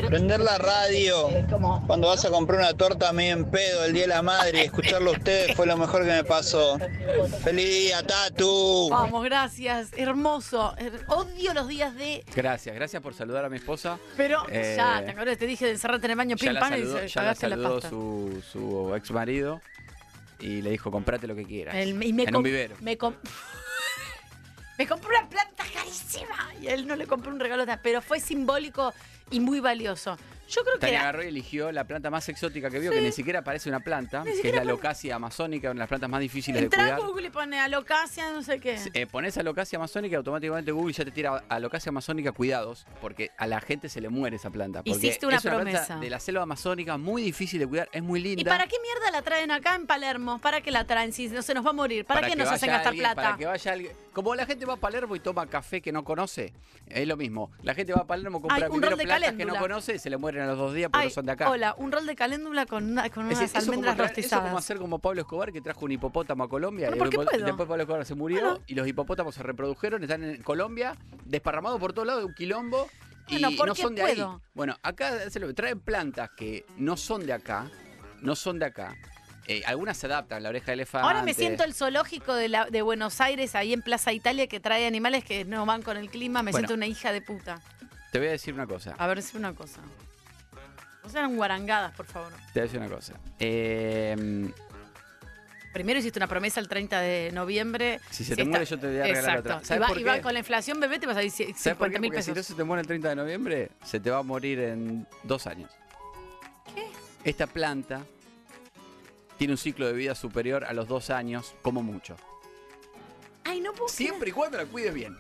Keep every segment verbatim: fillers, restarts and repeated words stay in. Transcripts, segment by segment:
Prender la radio cuando vas a comprar una torta medio en pedo el día de la madre y escucharlo a ustedes fue lo mejor que me pasó. ¡Feliz día, Tatu! Vamos, gracias. Hermoso. Odio los días de... Gracias, gracias por saludar a mi esposa. Pero Eh, ya, te acuerdas, te dije de encerrarte en el baño, Ya pim, la pam, y saludó, se- ya la cagaste la saludó pasta. su, su ex marido y le dijo, comprate lo que quieras. El- y me en com- un vivero. Me, com- me compró una planta carísima y a él no le compró un regalo, pero fue simbólico y muy valioso. Yo creo que... Tania agarró y eligió la planta más exótica que vio, Sí. que ni siquiera parece una planta, Ni que es siquiera la pare- alocasia amazónica, una de las plantas más difíciles Entra de a cuidar. Google y pone alocasia, no sé qué. Eh, pones alocasia amazónica y automáticamente Google ya te tira alocasia amazónica, cuidados, porque a la gente se le muere esa planta. Porque Hiciste una es una promesa. planta de la selva amazónica muy difícil de cuidar, es muy linda. ¿Y para qué mierda la traen acá en Palermo? ¿Para qué la traen si no se nos va a morir? ¿Para, qué que nos vaya hacen gastar alguien- plata? Para que vaya alguien. Como la gente va a Palermo y toma café que no conoce, es lo mismo. La gente va a Palermo, compra Ay, un primero rol de plantas que caléndula. no conoce y se le mueren a los dos días porque Ay, no son de acá. hola, un rol de caléndula con, una, con Es unas decir, eso, como almendras traer- eso rostizadas. como hacer como Pablo Escobar, que trajo un hipopótamo a Colombia. Bueno, y ¿por qué después, puedo? después Pablo Escobar se murió Bueno. y los hipopótamos se reprodujeron, están en Colombia, desparramados por todos lados de un quilombo. Y Bueno, ¿por no qué son de puedo? ahí. Bueno, acá se lo- traen plantas que no son de acá, no son de acá. Eh, algunas se adaptan, la oreja de elefante. Ahora me siento el zoológico de, la, de Buenos Aires, ahí en Plaza Italia, que trae animales que no van con el clima. Me Bueno. siento una hija de puta. Te voy a decir una cosa. A ver, decime una cosa. No sean guarangadas, por favor. Te voy a decir una cosa. Eh, Primero hiciste una promesa el treinta de noviembre. Si se te muere, yo te voy a regalar Exacto. otra. ¿Sabes Y va, por y va qué? con la inflación, bebé, te vas a decir ¿Sabes por cincuenta qué? mil Porque si pesos. no se te muere el treinta de noviembre, se te va a morir en dos años. ¿Qué? Esta planta tiene un ciclo de vida superior a los dos años, como mucho. Ay, no puedo creer. Siempre y cuando la cuides bien.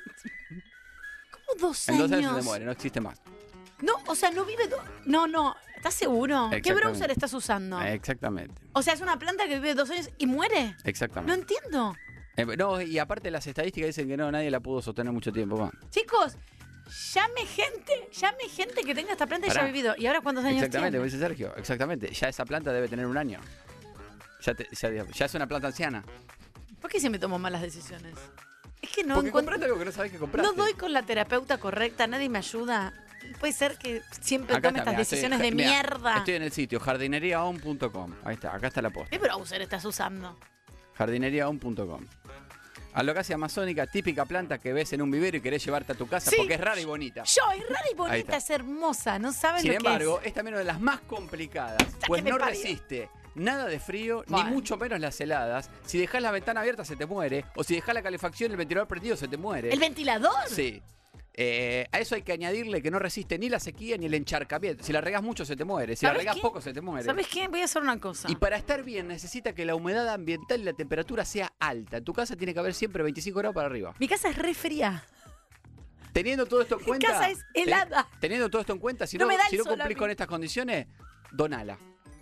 ¿Cómo dos En años? dos años se te muere, no existe más. No, o sea, no vive... do- No, no. ¿Estás seguro? ¿Qué Exactamente. browser estás usando? Exactamente, O sea, es una planta que vive dos años y muere. No exactamente. entiendo. Eh, no, y aparte las estadísticas dicen que no, nadie la pudo sostener mucho tiempo más. Chicos, llame gente, llame gente que tenga esta planta y ya ha Pará. vivido. ¿Y ahora cuántos años Exactamente, tiene? como dice Sergio, exactamente. Ya esa planta debe tener un año. Ya, te- ya, ya es una planta anciana. ¿Por qué siempre tomo malas decisiones? Es que no Porque encuentro... compraste algo que no sabes que compraste. No doy con la terapeuta correcta, nadie me ayuda. Puede ser que siempre Acá tome está, estas mirá, estoy- decisiones de mirá, mierda. Estoy en el sitio jardinería on punto com. Ahí está, acá está la posta. ¿Qué browser estás usando? jardinería on punto com. Alocasia amazónica, típica planta que ves en un vivero y querés llevarte a tu casa Sí. porque es rara y bonita. Yo, es rara y Ahí bonita, está. es hermosa, no saben Sin lo embargo, que es también una de las más complicadas, que pues me no parió. resiste nada de frío, Bueno. ni mucho menos las heladas. Si dejas la ventana abierta se te muere, o si dejas la calefacción, el ventilador prendido se te muere. es. ¿El ventilador? Sí. Eh, a eso hay que añadirle que no resiste ni la sequía ni el encharcamiento. Si la regás mucho se te muere, si la ¿Sabes regás qué? poco se te muere. ¿Sabes qué? Voy a hacer una cosa. Y para estar bien necesita que la humedad ambiental y la temperatura sea alta. En tu casa tiene que haber siempre veinticinco grados para arriba. Mi casa es re fría. Teniendo todo esto en Mi cuenta. casa es helada. te- teniendo todo esto en cuenta, si No no, me da el si no sol a cumplís mí. con estas condiciones, donala.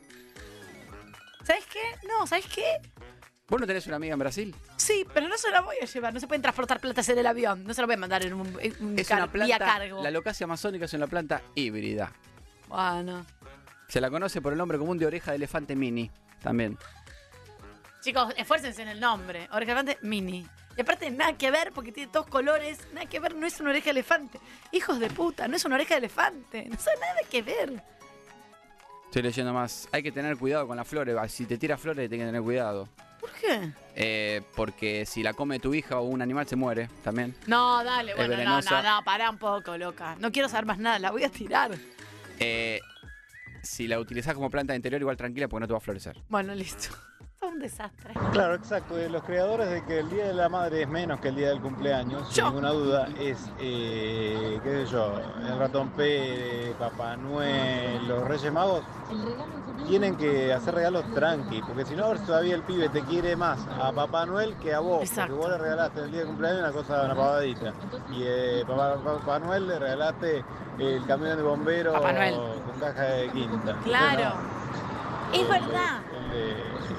¿Sabes qué? No, ¿sabes qué? ¿Vos no tenés una amiga en Brasil? Sí, pero no se la voy a llevar. No se pueden transportar plantas en el avión. No se la voy a mandar en un, en un Es car- una vía planta. cargo. La alocasia amazónica es una planta híbrida. Bueno. Se la conoce por el nombre común de oreja de elefante mini. También. Chicos, esfuércense en el nombre. Oreja de elefante mini. Y aparte, nada que ver, porque tiene todos colores. Nada que ver, no es una oreja de elefante. Hijos de puta, no es una oreja de elefante. No sabe nada que ver. Estoy leyendo más. Hay que tener cuidado con las flores. Si te tira flores, tienes que tener cuidado. ¿Por qué? Eh, porque si la come tu hija o un animal, se muere también. No, dale, Es bueno, no, venenosa. no, no, pará un poco, loca. No quiero saber más nada, la voy a tirar. Eh, si la utilizás como planta de interior, igual tranquila porque no te va a florecer. Bueno, listo. Fue un desastre. Claro, exacto. Eh, Los creadores de que el Día de la Madre es menos que el Día del cumpleaños, sin Yo. ninguna duda, es, eh, qué sé yo, el ratón Pérez, Papá Noel, los Reyes Magos, tienen que hacer regalos tranqui, porque si no, a ver si todavía el pibe te quiere más a Papá Noel que a vos, Exacto. porque vos le regalaste el día de cumpleaños una cosa, una pavadita, y eh, Papá, Papá Noel le regalaste el camión de bomberos Papá Noel. con caja de quinta. Claro. Es Eh, verdad. eh,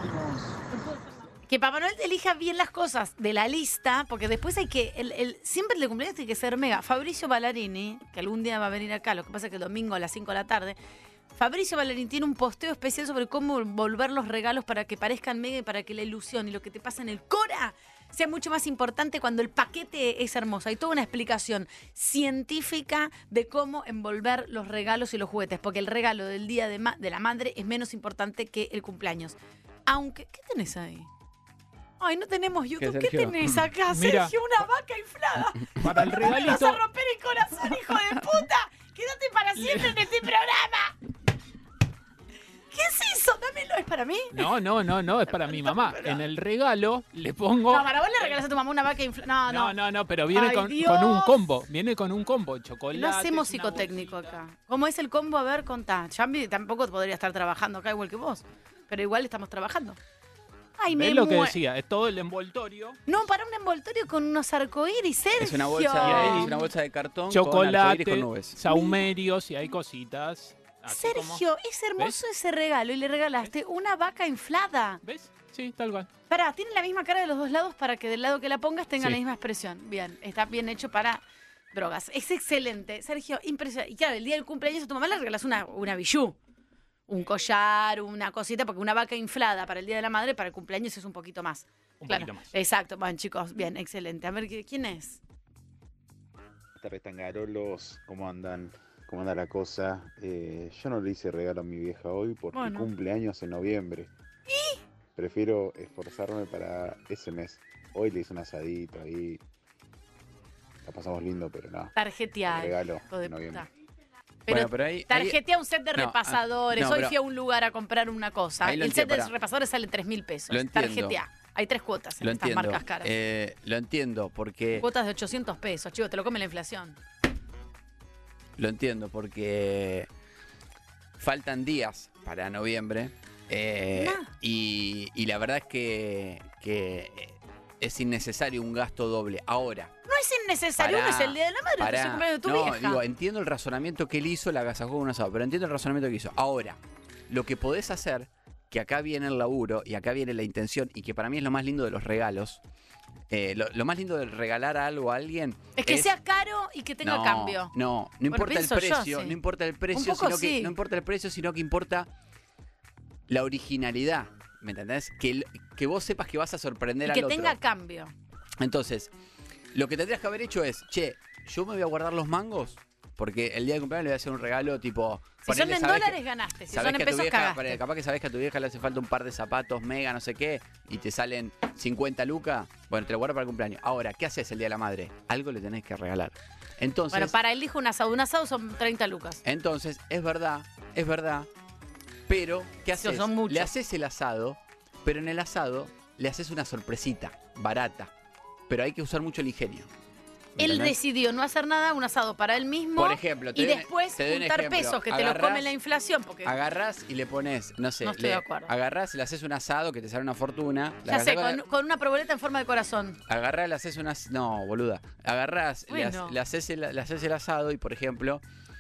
Que Papá Noel te elija bien las cosas de la lista, porque después hay que. El, el- siempre el de cumpleaños tiene que ser mega. Fabricio Ballarini, que algún día va a venir acá, lo que pasa es que el domingo a las cinco de la tarde. Fabricio Ballarini tiene un posteo especial sobre cómo volver los regalos para que parezcan mega y para que la ilusión y lo que te pasa en el Cora sea mucho más importante cuando el paquete es hermoso. Hay toda una explicación científica de cómo envolver los regalos y los juguetes, porque el regalo del Día de, ma- de la Madre es menos importante que el cumpleaños. Aunque, ¿qué tenés ahí? Ay, no tenemos YouTube. ¿Qué, ¿Qué tenés acá, Mira. Sergio? Una vaca inflada. Para el Me vas regalito. a romper el corazón, hijo de puta. Quédate para siempre en este programa. ¿Qué es eso? Dámelo, ¿es para mí? No, no, no, no, es para mi mamá. En el regalo le pongo. No, para vos le regalás a tu mamá una vaca inflada. No, no. No, no, no, pero viene Ay, con, Dios. con un combo. Viene con un combo. Chocolate. No hacemos una psicotécnico bolsita. acá. ¿Cómo es el combo? A ver, contá. Yambi tampoco podría estar trabajando acá igual que vos. Pero igual estamos trabajando. Ay, me Es lo que mue- decía, es todo el envoltorio. No, para un envoltorio con unos arcoíris, Sergio. Es una bolsa, es una bolsa de cartón con Chocolate, arcoíris con nubes. saumerios y hay cositas. así como- Sergio, es hermoso ese regalo y le regalaste una vaca inflada. ¿Ves? Sí, tal cual. Pará, tiene la misma cara de los dos lados para que del lado que la pongas tenga Sí. la misma expresión. Bien, está bien hecho para drogas. Es excelente. Sergio, impresionante. Y claro, el día del cumpleaños a tu mamá le regalas una, una bijú. Un collar, una cosita, porque una vaca inflada para el Día de la Madre, para el cumpleaños es un poquito más. Un Claro, poquito más. exacto. Bueno, chicos, bien, excelente. A ver, ¿qui- ¿quién es? Buenas tardes, tangarolos, ¿cómo andan? ¿Cómo anda la cosa? Eh, yo no le hice regalo a mi vieja hoy porque Bueno. cumple años en noviembre. Prefiero esforzarme para ese mes. Hoy le hice un asadito ahí. La pasamos lindo, pero no. Tarjetear. Regalo hijo de en noviembre. puta. Pero Bueno, pero ahí- ahí- tarjetea un set de No, ah, repasadores. no, Hoy pero- fui a un lugar a comprar una cosa. Ahí El lo set entiendo, de pará. repasadores sale tres mil pesos. Lo entiendo. Tarjetea. Hay tres cuotas en Lo estas entiendo. marcas caras. Eh, lo entiendo porque Cuotas de ochocientos pesos, chicos, te lo come la inflación. lo entiendo porque faltan días para noviembre eh, Nah. y, y la verdad es que, que es innecesario un gasto doble. Ahora, No es innecesario, Pará, uno es el Día de la Madre, es pará. el cumpleaños de tu no, vieja. digo, entiendo el razonamiento que él hizo, la agasajó con un asado, pero entiendo el razonamiento que hizo. Ahora, lo que podés hacer, que acá viene el laburo y acá viene la intención, y que para mí es lo más lindo de los regalos, eh, lo, lo más lindo de regalar algo a alguien es que sea caro y que tenga no, cambio. No, no importa el pienso yo, precio, sí. no importa el precio, Un poco sino que sí. no importa el precio, sino que importa la originalidad, ¿me entendés? Que, el- que vos sepas que vas a sorprender Y al que otro. tenga cambio. Entonces, lo que tendrías que haber hecho es, che, yo me voy a guardar los mangos porque el día de cumpleaños le voy a hacer un regalo tipo... Si son ponele, en ¿sabés dólares, que- ganaste. Si sabés son en que a tu pesos, vieja, cagaste. ponele, capaz que sabés que a tu vieja le hace falta un par de zapatos mega, no sé qué, y te salen cincuenta lucas, bueno, te lo guardo para el cumpleaños. Ahora, ¿qué haces el día de la madre? Algo le tenés que regalar. Entonces, Bueno, para el hijo un asado. Un asado son treinta lucas. entonces, es verdad, es verdad, pero ¿qué Sí, haces? son muchos. Le haces el asado, pero en el asado le haces una sorpresita, barata, pero hay que usar mucho el ingenio. Él ¿entendés? decidió no hacer nada, un asado para él mismo. Por ejemplo, te y doy un- después te doy un juntar ejemplo. pesos que te lo Agarrás- come la inflación. Porque Agarrás y le pones, no sé, No estoy le, de acuerdo. agarrás, le haces un asado que te sale una fortuna. la ya sé, agarrás con, con una proboleta en forma de corazón. Agarrás, le haces unas. No, boluda. Agarrás, le, Bueno. ha- le haces el, le haces el asado y, por ejemplo,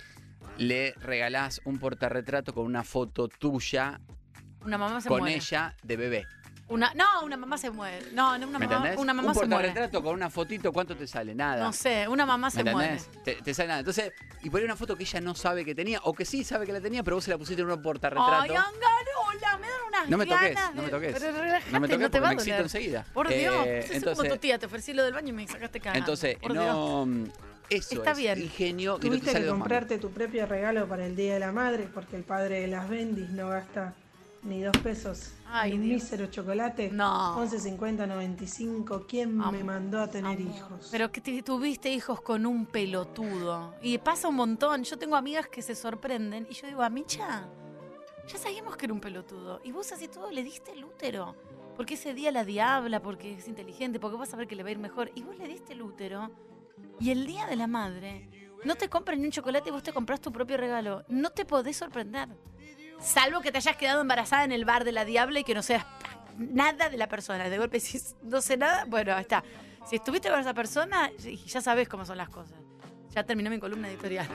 le regalás un portarretrato con una foto tuya Una mamá se con muere. ella de bebé. Una, no, una mamá se muere. No, no una ¿Me mamá, entendés? una mamá un se muere. portarretrato con una fotito, ¿cuánto te sale? Nada. No sé, una mamá ¿Me se muere. entendés? Te, te sale nada. Entonces, y poner una foto que ella no sabe que tenía, o que sí sabe que la tenía, pero vos se la pusiste en un portarretrato. Ay, Angarola, me dan unas No me toques, ganas no me de- toques. Pero relájate, No me toques no te porque va a me excito doler. enseguida. Por Eh, Dios, es entonces- como tu tía, te ofrecí lo del baño y me sacaste cagando. Entonces, Por Dios. no. mm, Eso Está es bien. ingenio que no te Tuviste sale que dos mangos. comprarte tu propio regalo para el Día de la Madre porque el padre de las Bendis no gasta ni dos pesos Ay, en un Dios. mísero chocolate. No. once cincuenta noventa y cinco. ¿Quién Amor, me mandó a tener amor. hijos? Pero que te- tuviste hijos con un pelotudo. Y pasa un montón. Yo tengo amigas que se sorprenden y yo digo, Amicha, ya sabíamos que era un pelotudo. Y vos así todo le diste el útero. Porque ese día la diabla, porque es inteligente, porque vas a ver que le va a ir mejor. Y vos le diste el útero. Y el día de la madre, no te compras ni un chocolate y vos te compras tu propio regalo. No te podés sorprender. Salvo que te hayas quedado embarazada en el bar de la diabla y que no seas nada de la persona. De golpe decís, no sé nada, bueno, ahí está. Si estuviste con esa persona, ya sabés cómo son las cosas. Ya terminó mi columna editorial.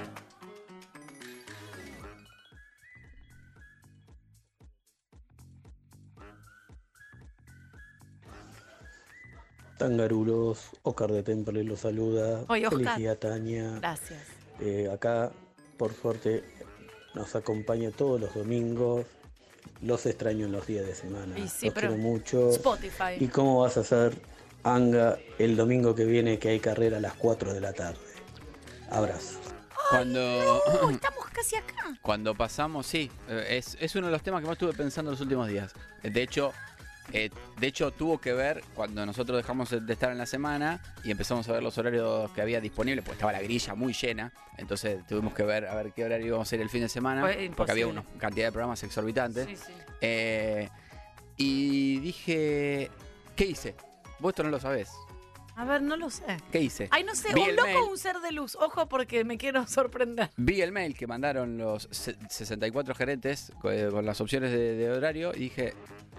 Tangarulos, Oscar de Temple los saluda. Oye, Oscar. Feliz día, Tania. Gracias. Eh, acá, por suerte, nos acompaña todos los domingos. Los extraño en los días de semana. Y sí, los pero quiero mucho. Spotify. ¿Y cómo vas a hacer Anga el domingo que viene que hay carrera a las cuatro de la tarde. Abrazo. Cuando, No, estamos casi acá. cuando pasamos, sí, eh, es, es uno de los temas que más estuve pensando en los últimos días. De hecho, eh, de hecho tuvo que ver cuando nosotros dejamos de estar en la semana y empezamos a ver los horarios que había disponibles, pues estaba la grilla muy llena, entonces tuvimos que ver a ver qué horario íbamos a ir el fin de semana, Fue porque había imposible. una cantidad de programas exorbitantes. Sí, sí. Eh, y dije, ¿qué hice? Vos esto no lo sabés. A ver, no lo sé. ¿Qué hice? Ay, no sé, Vi un el loco mail. o un ser de luz. Ojo porque me quiero sorprender. Vi el mail que mandaron los se- sesenta y cuatro gerentes co- eh, con las opciones de, de horario y dije,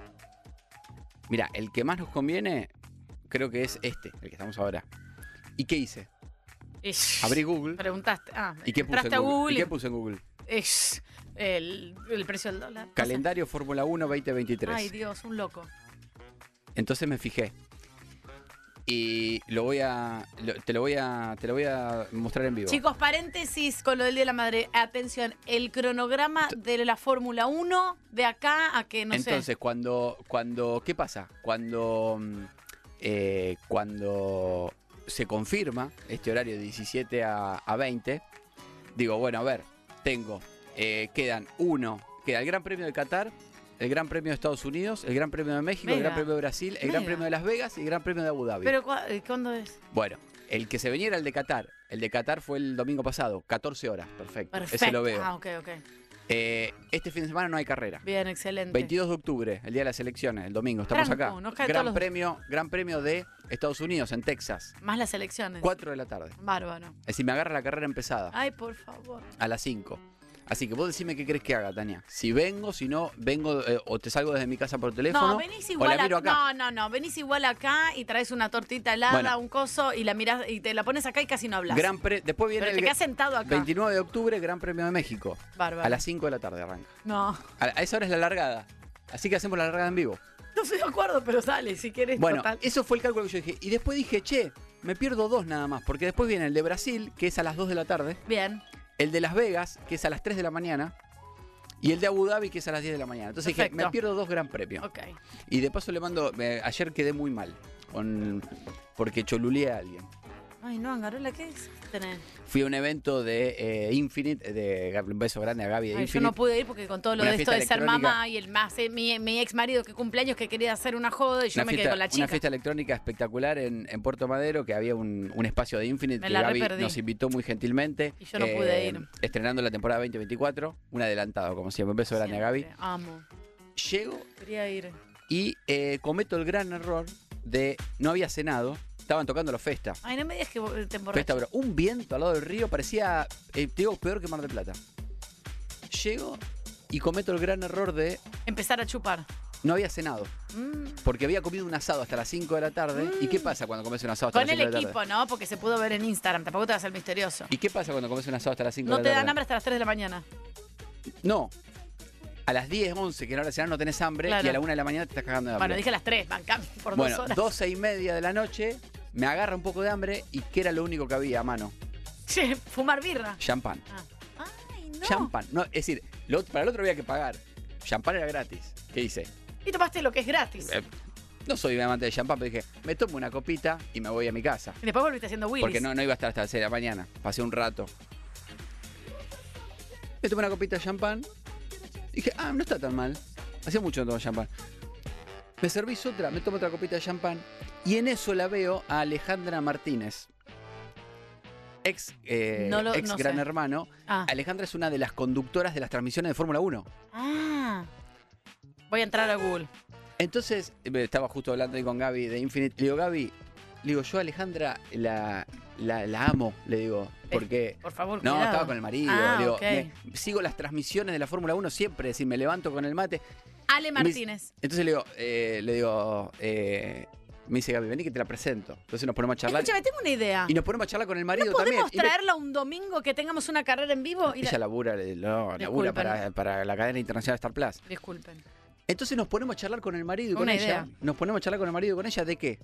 mira, el que más nos conviene creo que es este, el que estamos ahora. ¿Y qué hice? Ish. Abrí Google. Preguntaste. Ah, ¿Y qué puse entraste en a Google? Google. ¿Y qué puse en Google? Ish. El, el precio del dólar. No sé. Calendario Fórmula uno veinte veintitrés. Ay, Dios, un loco. Entonces me fijé. Y lo voy a lo- te lo voy a te lo voy a mostrar en vivo. Chicos, paréntesis con lo del Día de la Madre. Atención, el cronograma de la Fórmula uno de acá a que no Entonces, sé. cuando, cuando, ¿qué pasa? Cuando, mm, eh, cuando se confirma este horario de diecisiete a, a veinte, digo, bueno, a ver, tengo, eh, quedan uno, queda el Gran Premio de Qatar, el Gran Premio de Estados Unidos, el Gran Premio de México, el Mega. Gran Premio de Brasil, el Gran Mega. Premio de Las Vegas y el Gran Premio de Abu Dhabi. Pero, ¿cu- eh, ¿cuándo es? Bueno, el que se venía era el de Qatar. El de Qatar fue el domingo pasado, catorce horas, perfecto. Perfecto. Ese lo veo. Ah, ok, ok. Eh, este fin de semana no hay carrera. Bien, excelente. veintidós de octubre, el día de las elecciones, el domingo, estamos Tranco, acá. nos cae Gran todos los- premio, Gran Premio de Estados Unidos, en Texas, Más las elecciones. cuatro de la tarde. Bárbaro. Es decir, me agarra la carrera empezada, Ay, por favor. a las cinco. Así que vos decime qué crees que haga, Tania. Si vengo, si no, vengo eh, o te salgo desde mi casa por teléfono. No, venís o igual la miro acá. acá. No, no, no. Venís igual acá y traes una tortita helada, Bueno. un coso y la mirás y te la pones acá y casi no hablas. Gran pre- Después viene Pero el te quedas sentado acá. veintinueve de octubre, Gran Premio de México. Bárbaro. A las cinco de la tarde arranca. No. A, a esa hora es la largada. Así que hacemos la largada en vivo. No estoy de acuerdo, pero sale, si quieres. Bueno, total. eso fue el cálculo que yo dije. Y después dije, che, me pierdo dos nada más. Porque después viene el de Brasil, que es a las dos de la tarde. Bien. El de Las Vegas, que es a las tres de la mañana. Y el de Abu Dhabi, que es a las diez de la mañana. Entonces dije, Perfecto. me pierdo dos gran premios. Ok. Y de paso le mando. me- ayer quedé muy mal. Con, porque choluleé a alguien. Ay, no, Angarola, ¿qué es? Tenés? Fui a un evento de eh, Infinite. De, un beso grande a Gaby de Ay, yo Infinite. no pude ir porque con todo lo Una de esto fiesta de ser electrónica. mamá y el más eh, mi, mi ex marido que cumpleaños que quería hacer una joda y yo Una me fiesta, quedé con la una chica. fiesta electrónica espectacular en, en Puerto Madero, que había un, un espacio de Infinite Me que la Gaby reperdí. nos invitó muy gentilmente. eh, Y yo no pude ir. Estrenando la temporada veinte veinticuatro, un adelantado, como siempre. Un beso grande a Gaby. Siempre. Amo. Llego Quería ir. y eh, cometo el gran error de no había cenado. Estaban tocando los Festa. Ay, no me digas que te Festa, emborrachas. bro. Un viento al lado del río parecía, eh, te digo, peor que Mar del Plata. Llego y cometo el gran error de Empezar a chupar. no había cenado. Mm. Porque había comido un asado hasta las cinco de la tarde. ¿Y qué pasa cuando comes un asado hasta Con las el cinco de la tarde? equipo, ¿no? Porque se pudo ver en Instagram. Tampoco te vas a hacer misterioso. ¿Y qué pasa cuando comes un asado hasta las cinco No de te la tarde? dan hambre hasta las tres de la mañana. No. A las diez, once, que no hora de cenar, no tenés hambre. Claro. Y a la una de la mañana te estás cagando de hambre. Bueno, dije las tres, bancame por Bueno, dos horas. doce y media de la noche, me agarra un poco de hambre y que era lo único que había a mano. Che, fumar birra. Champán. Ah. Ay, no. Champán. No, es decir, lo- para el otro había que pagar. Champán era gratis. ¿Qué hice? Y tomaste lo que es gratis. Eh, no soy un amante de champán, pero dije, me tomo una copita y me voy a mi casa. Y después volviste haciendo Willis. Porque no, no iba a estar hasta las seis de la mañana. Pasé un rato. Me tomé una copita de champán. Dije, ah, no está tan mal. Hacía mucho que no tomo champán. Me servís otra, me tomo otra copita de champán. Y en eso la veo a Alejandra Martínez. Ex, eh, No lo- ex no gran sé. hermano. Ah. Alejandra es una de las conductoras de las transmisiones de Fórmula uno. Ah. Voy a entrar a Google. Entonces, eh, estaba justo hablando ahí con Gaby de Infinite. Le digo, Gaby, le digo, yo a Alejandra la, la, la amo, le digo, porque... Por favor, No, cuidado. estaba con el marido. Ah, le digo, ok. me- sigo las transmisiones de la Fórmula uno siempre, es decir, me levanto con el mate. Ale Y me dice- Martínez. Entonces le digo, eh, le digo, eh, me dice Gaby, vení que te la presento. Entonces nos ponemos a charlar. Escúchame, tengo una idea. Y nos ponemos a charlar con el marido ¿No podemos también. Y me- traerla un domingo que tengamos una carrera en vivo? Y la- Ella labura, le- no, labura Disculpen. para, para la cadena internacional Star Plus. Disculpen. Entonces nos ponemos a charlar con el marido y con Una ella. idea. Nos ponemos a charlar con el marido y con ella de qué?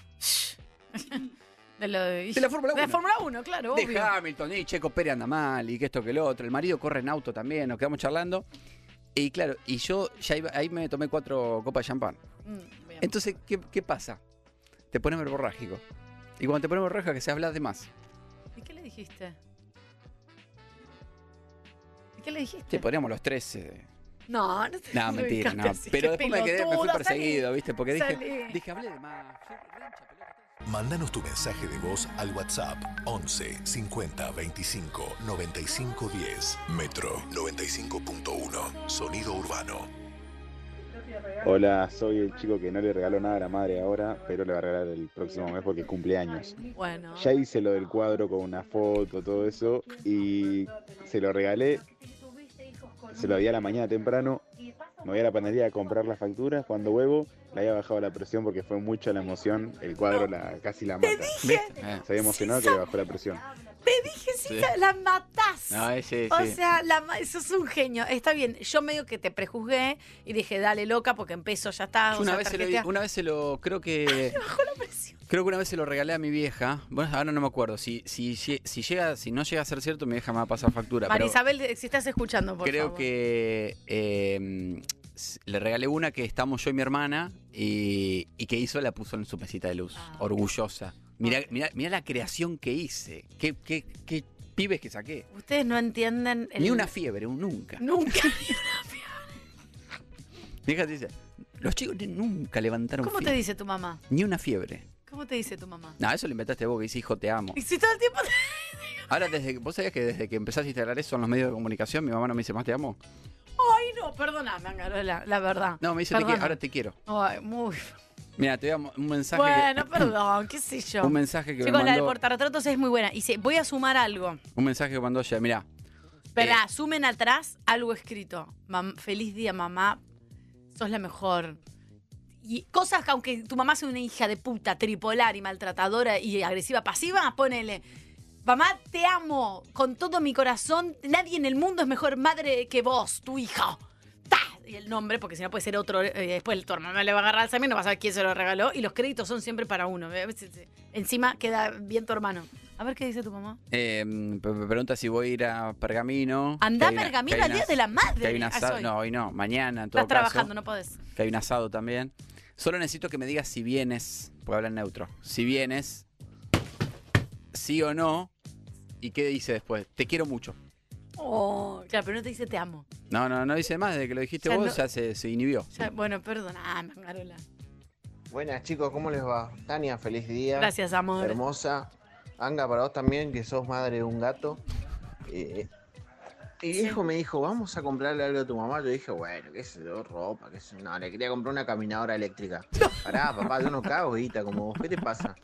De, lo de... De la Fórmula De la uno. Fórmula uno, claro, De obvio. Hamilton, y Checo Pérez anda mal, y que esto que lo otro. El marido corre en auto también, nos quedamos charlando. Y claro, y yo ya iba- ahí me tomé cuatro copas de champán. Mm, bien. Entonces, ¿qué, qué pasa? te pones verborrágico. Y cuando te pones verborrágico, que se habla de más. ¿Y qué le dijiste? ¿Y qué le dijiste? Sí, podríamos los tres... Eh... No, no te No, mentira, no. ubicaste así, Pero qué después me quedé, me fui pelotuda, perseguido, salí. ¿viste? Porque dije, Salí. dije, hablé de más. Soy re hincha pelota. Mándanos tu mensaje de voz al WhatsApp once cincuenta veinticinco noventa y cinco diez. Metro noventa y cinco punto uno. Sonido urbano. Hola, soy el chico que no le regaló nada a la madre ahora, pero le va a regalar el próximo mes porque cumple años. Bueno. Ya hice lo del cuadro con una foto, todo eso, y se lo regalé. Se lo di a la mañana temprano. Me voy a la panadería a comprar las facturas. Cuando huevo, le había bajado la presión porque fue mucha la emoción. El cuadro la, casi la mata. dije. Se había emocionado que le bajó la presión. Te dije, sí, Sí. la matás. No, sí, O sí. sea, la, ma- eso es un genio. Está bien, yo medio que te prejuzgué y dije, dale loca, porque en peso ya está. Yo o una sea, vez, se lo, tarjetea. una vez se lo, creo que... Creo que una vez se lo regalé a mi vieja. Bueno, ahora no me acuerdo. Si, si, si, si llega, si no llega a ser cierto, mi vieja me va a pasar factura. María pero Isabel, si estás escuchando, por creo favor. que eh, s- le regalé una que estamos yo y mi hermana y, y que hizo, la puso en su mesita de luz. Ah. Orgullosa. Mirá, mirá, mirá la creación que hice. Qué, qué, qué pibes que saqué. Ustedes no entienden... el- Ni una fiebre, un nunca. Nunca. Mi hija te dice, los chicos ni- nunca levantaron ¿Cómo te fiebre. dice tu mamá? Ni una fiebre. ¿Cómo te dice tu mamá? No, eso lo inventaste vos, que dice, hijo, te amo. Y si todo el tiempo... te- Ahora, desde que- vos sabías que desde que empezaste a instalar eso en los medios de comunicación, mi mamá no me dice más te amo. Ay, no, perdóname, Angarola, la verdad. No, me dice, te Perdona. quiero, ahora te quiero. Ay, muy... Mira, te voy a mo- un mensaje. Bueno, que, perdón, qué sé yo. un mensaje que Chicos, me la del mandó. portarretratos es muy buena. Y se, voy a sumar algo. Un mensaje que mandó ella, mira. Espera, sumen atrás algo escrito. Mam- feliz día, mamá. Sos la mejor. Y cosas que aunque tu mamá sea una hija de puta, tripolar y maltratadora y agresiva pasiva, ponele. Mamá, te amo con todo mi corazón. Nadie en el mundo es mejor madre que vos, tu hija. ¡Ta! Y el nombre, porque si no puede ser otro. eh, después tu hermano le va a agarrar al Samir, no vas a saber quién se lo regaló. Y los créditos son siempre para uno. Encima queda bien tu hermano. A ver qué dice tu mamá. Eh, me pregunta si voy a ir a Pergamino. Andá que hay a una- Pergamino que hay al Día una- de la Madre. Que hay un Ah, asado. soy. No, hoy no, mañana en todo Estás caso. trabajando, no podés. Que hay un asado también. Solo necesito que me digas si vienes, porque habla en neutro. Si vienes, sí o no, y qué dice después. Te quiero mucho. Oh, claro, pero no te dice te amo. No, no, no dice más. Desde que lo dijiste Ya vos, no- ya se, se inhibió. Ya, bueno, perdona, Mangarola. Buenas chicos, ¿cómo les va? Tania, feliz día. Gracias, amor. Hermosa. Anga, para vos también, que sos madre de un gato. Eh, y mi hijo me dijo, vamos a comprarle algo a tu mamá. Yo dije, bueno, qué sé yo, ropa, qué sé yo. No, le quería comprar una caminadora eléctrica. Pará, papá, yo no cago, guita, como vos. ¿Qué te pasa?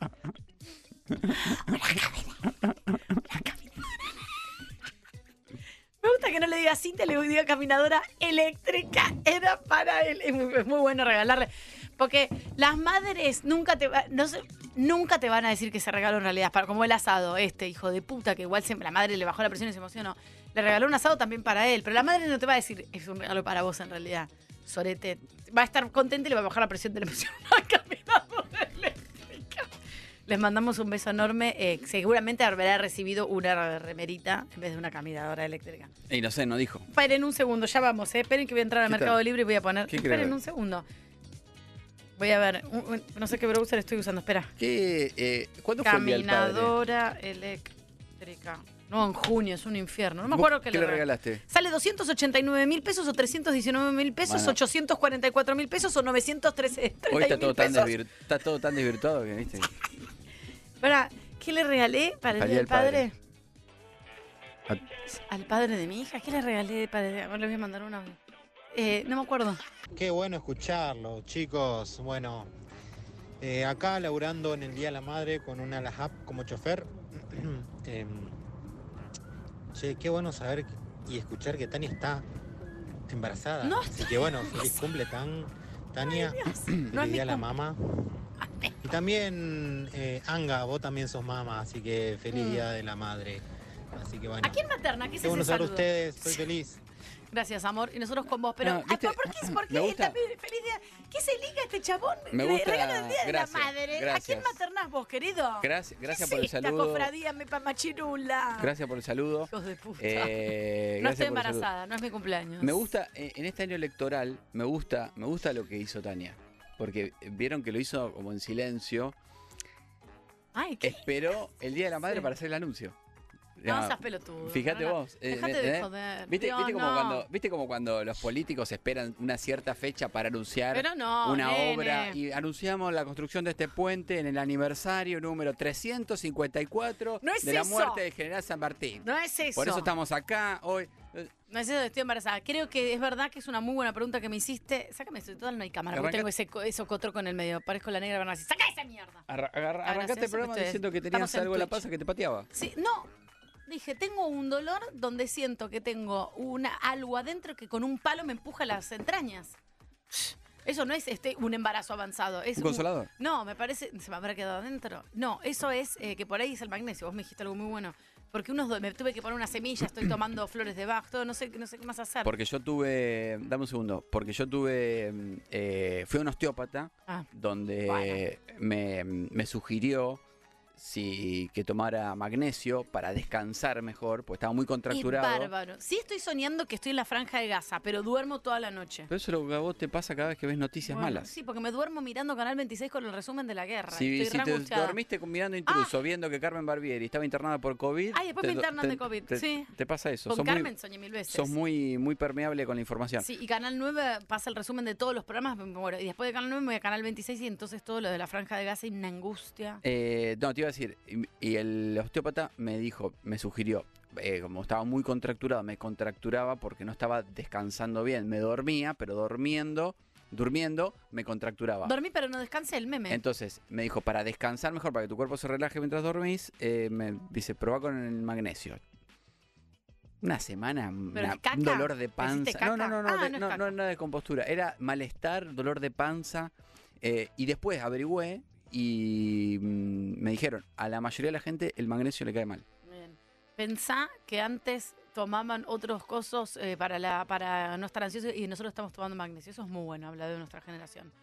Me gusta que no le diga cinta, le diga caminadora eléctrica. Era para él. Es muy, es muy bueno regalarle. Porque las madres nunca te, va- no sé, nunca te van a decir que ese regalo en realidad es para, como el asado, este hijo de puta, que igual siempre la madre le bajó la presión y se emocionó. Le regaló un asado también para él. Pero la madre no te va a decir, es un regalo para vos en realidad. Sorete. Va a estar contenta y le va a bajar la presión de la emoción. Una caminadora eléctrica. Les mandamos un beso enorme. Eh, seguramente habrá recibido una remerita en vez de una caminadora eléctrica. Y no sé, no dijo. Esperen un segundo, ya vamos, ¿eh? Esperen que voy a entrar al ¿Qué Mercado tal? Libre y voy a poner. ¿Qué querés Esperen ver? un segundo. Voy a ver, un- un- no sé qué browser estoy usando, espera. ¿Qué, eh, ¿Cuándo fue el día del padre? Caminadora eléctrica. No, en junio, es un infierno. No me ¿Vos acuerdo qué ¿Qué le regalaste? Sale doscientos ochenta y nueve mil pesos o trescientos diecinueve mil pesos, Bueno. ochocientos cuarenta y cuatro mil pesos o novecientos trece Hoy está todo, mil tan pesos. desvir- está todo tan desvirtuado que, viste. Espera, ¿qué le regalé para el Al día del padre? padre. Al padre de mi hija, ¿qué le regalé para el día? Ahora le voy a mandar un audio. Eh, no me acuerdo. Qué bueno escucharlo, chicos. Bueno, eh, acá laburando en el Día de la Madre con una Lahab como chofer. eh, che, qué bueno saber y escuchar que Tania está embarazada. No Así que bueno, feliz cumple tan, Tania. Feliz No es mi Día de la cumple. Mamá. Y también, eh, Anga, vos también sos mamá, así que feliz Mm. Día de la Madre. Así que bueno. ¿A quién materna? ¿Qué es Qué bueno ese saber saludo? ustedes, soy feliz. Gracias, amor. Y nosotros con vos. Pero, No, ay, ¿viste? ¿por qué? ¿Por qué Me gusta- también feliz día? ¿Qué se liga este chabón? Me Le gusta- regala el día gracias, de la madre. ¿A gracias. quién maternás vos, querido? Gracias, gracias ¿Qué por el es esta saludo. cofradía me pa machirula? Gracias por el saludo. Hijos de puta. Eh, no gracias estoy por el saludo. embarazada, no es mi cumpleaños. Me gusta, eh, en este año electoral, me gusta, me gusta lo que hizo Tania. Porque vieron que lo hizo como en silencio. Ay, ¿qué? esperó el Día de la Madre Sí. para hacer el anuncio. No, Ya, seas pelotudo. Fíjate no, no. vos. eh, Dejate eh, de eh. joder. ¿Viste, Dios, viste, como no. cuando, ¿Viste como cuando los políticos esperan una cierta fecha para anunciar Pero no, una nene. obra? Y anunciamos la construcción de este puente en el aniversario número trescientos cincuenta y cuatro No es de la eso. muerte del general San Martín. No es eso. Por eso estamos acá hoy. No es eso de estoy embarazada. Creo que es verdad que es una muy buena pregunta que me hiciste. Sácame eso, total no hay cámara. Porque Arranca- tengo ese, co- ese cotroco en el medio. Parezco la negra Bernasi. ¡Saca esa mierda! Arra- agarra- Ah, arrancaste gracias, el programa ustedes. diciendo que Estamos tenías en algo en la Twitch. panza que te pateaba. Sí, no. Dije, tengo un dolor donde siento que tengo una algo adentro que con un palo me empuja las entrañas. Eso no es este un embarazo avanzado. Es ¿Un consolador? No, me parece. ¿Se me habrá quedado adentro? No, eso es eh, que por ahí es el magnesio. Vos me dijiste algo muy bueno. Porque unos do- me tuve que poner una semilla, estoy tomando flores de Bach, todo, no sé, no sé qué más hacer. Porque yo tuve, dame un segundo, porque yo tuve, mm, eh, fui a un osteópata Ah, donde me, me sugirió si que tomara magnesio para descansar mejor, porque estaba muy y contracturado. bárbaro. Sí estoy soñando que estoy en la franja de Gaza, pero duermo toda la noche. Pero eso es lo que a vos te pasa cada vez que ves noticias Bueno, malas. Sí, porque me duermo mirando Canal veintiséis con el resumen de la guerra. Si, estoy si re te angustiada. dormiste con- mirando Intruso, viendo que Carmen Barbieri estaba internada por COVID. Ay, después te me do- internan te- de COVID, te- sí. Te pasa eso. Con sos Carmen muy, soñé mil veces. sos muy, muy permeable con la información. Sí, y Canal nueve pasa el resumen de todos los programas. Bueno, y después de Canal nueve me voy a Canal veintiséis y entonces todo lo de la franja de Gaza y una angustia. Eh, no, te iba a decir, y, y el osteópata me dijo, me sugirió, eh, como estaba muy contracturado, me contracturaba porque no estaba descansando bien. Me dormía, pero durmiendo, durmiendo, me contracturaba. Dormí pero no descansé, el meme. Entonces me dijo, para descansar mejor, para que tu cuerpo se relaje mientras dormís, eh, me dice, probá con el magnesio. Una semana, ¿Pero una- es caca? un dolor de ¿Pero hiciste panza. No, no, no, no, caca? Ah, de- no es no, caca. no, no de compostura. Era malestar, dolor de panza. eh, y después averigüé y mm, me dijeron, a la mayoría de la gente el magnesio le cae mal. Bien. Pensá que antes tomaban otros cosos eh, para, la, para no estar ansiosos y nosotros estamos tomando magnesio. Eso es muy bueno, habla de nuestra generación.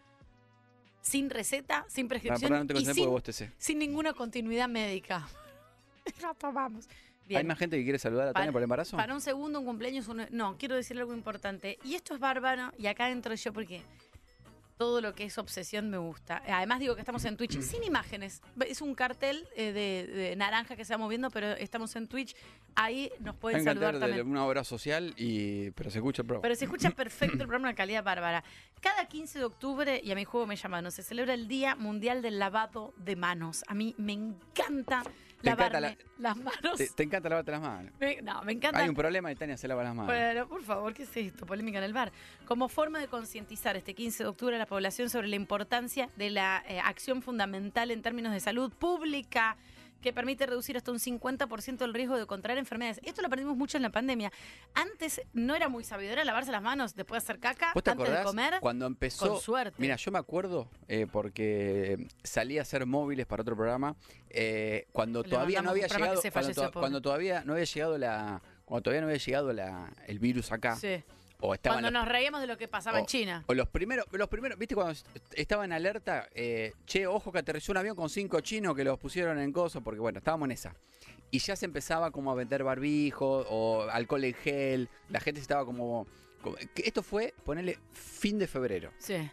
Sin receta, sin Para, prescripción para no te y concentres sin, porque vos te sé. sin ninguna continuidad médica. Lo tomamos. Bien. ¿Hay más gente que quiere saludar a Tania Para- por el embarazo? Para un segundo, un cumpleaños, uno- no, quiero decir algo importante. Y esto es bárbaro, y acá entro yo porque todo lo que es obsesión me gusta. Además digo que estamos en Twitch sin imágenes. Es un cartel eh, de, de naranja que se va moviendo, pero estamos en Twitch. Ahí nos pueden Hay un saludar cartel de también. una obra social, y pero se escucha el programa. Pero se escucha perfecto el programa, una calidad bárbara. Cada quince de octubre, y a mi juego me llama, no se celebra el Día Mundial del Lavado de Manos. A mí me encanta Te encanta lavarme las manos. Te, te encanta lavarte las manos. Me- no, me encanta. Hay un problema y Tania se lava las manos. Pero, por favor, ¿qué es esto? Polémica en el bar. Como forma de concientizar este quince de octubre a la población sobre la importancia de la eh, acción fundamental en términos de salud pública, que permite reducir hasta un cincuenta por ciento el riesgo de contraer enfermedades. Esto lo aprendimos mucho en la pandemia. Antes no era muy sabido, era lavarse las manos después de hacer caca, ¿Vos te antes de acordás comer. cuando empezó? con suerte. Mira, yo me acuerdo eh, porque salí a hacer móviles para otro programa eh, cuando Le todavía no mandamos había un programa llegado, que se cuando, falleció, to- pobre. cuando todavía no había llegado la, cuando todavía no había llegado la, el virus acá. Sí. O estaban Cuando los- nos reíamos de lo que pasaba o- en China. O los primeros, los primeros, viste cuando est- estaba en alerta, eh, che, ojo que aterrizó un avión con cinco chinos que los pusieron en coso, porque bueno, estábamos en esa. Y ya se empezaba como a vender barbijo o alcohol en gel, la gente estaba como, como- que esto fue, ponerle fin de febrero. Sí.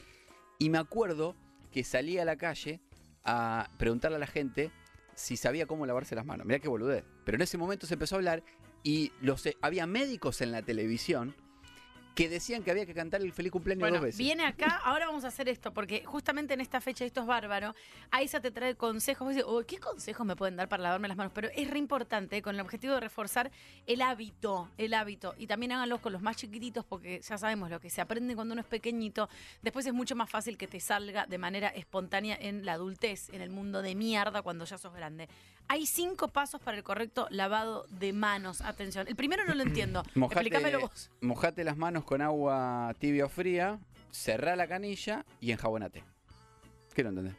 Y me acuerdo que salí a la calle a preguntarle a la gente si sabía cómo lavarse las manos. Mirá qué boludez. Pero en ese momento se empezó a hablar y los, eh, había médicos en la televisión que decían que había que cantar el feliz cumpleaños Bueno, dos veces. viene acá, ahora vamos a hacer esto, porque justamente en esta fecha, esto es bárbaro, Aiza te trae consejos, vos dices, oh, ¿qué consejos me pueden dar para lavarme las manos? Pero es re importante, ¿eh? Con el objetivo de reforzar el hábito, el hábito, y también háganlo con los más chiquititos, porque ya sabemos lo que se aprende cuando uno es pequeñito, después es mucho más fácil que te salga de manera espontánea en la adultez, en el mundo de mierda, cuando ya sos grande. Hay cinco pasos para el correcto lavado de manos, atención. El primero no lo entiendo, explícamelo vos. Mojate las manos con agua tibia o fría, cerrá la canilla y enjabonate. ¿Qué no entendés?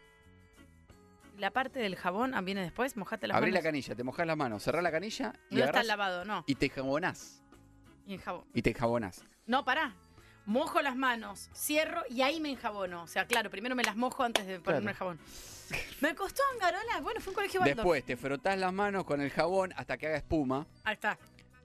La parte del jabón ah, viene después, mojate las Abrí manos. la canilla, te mojás las manos, cerrá la canilla y No está agarrás lavado, no. y te enjabonás. Y enjabón. Y te enjabonás. No, pará. Mojo las manos, cierro y ahí me enjabono. O sea, claro, primero me las mojo antes de ponerme el jabón. Me costó angarola. Bueno, fue un colegio Waldorf. Después te frotás las manos con el jabón hasta que haga espuma. Ahí está.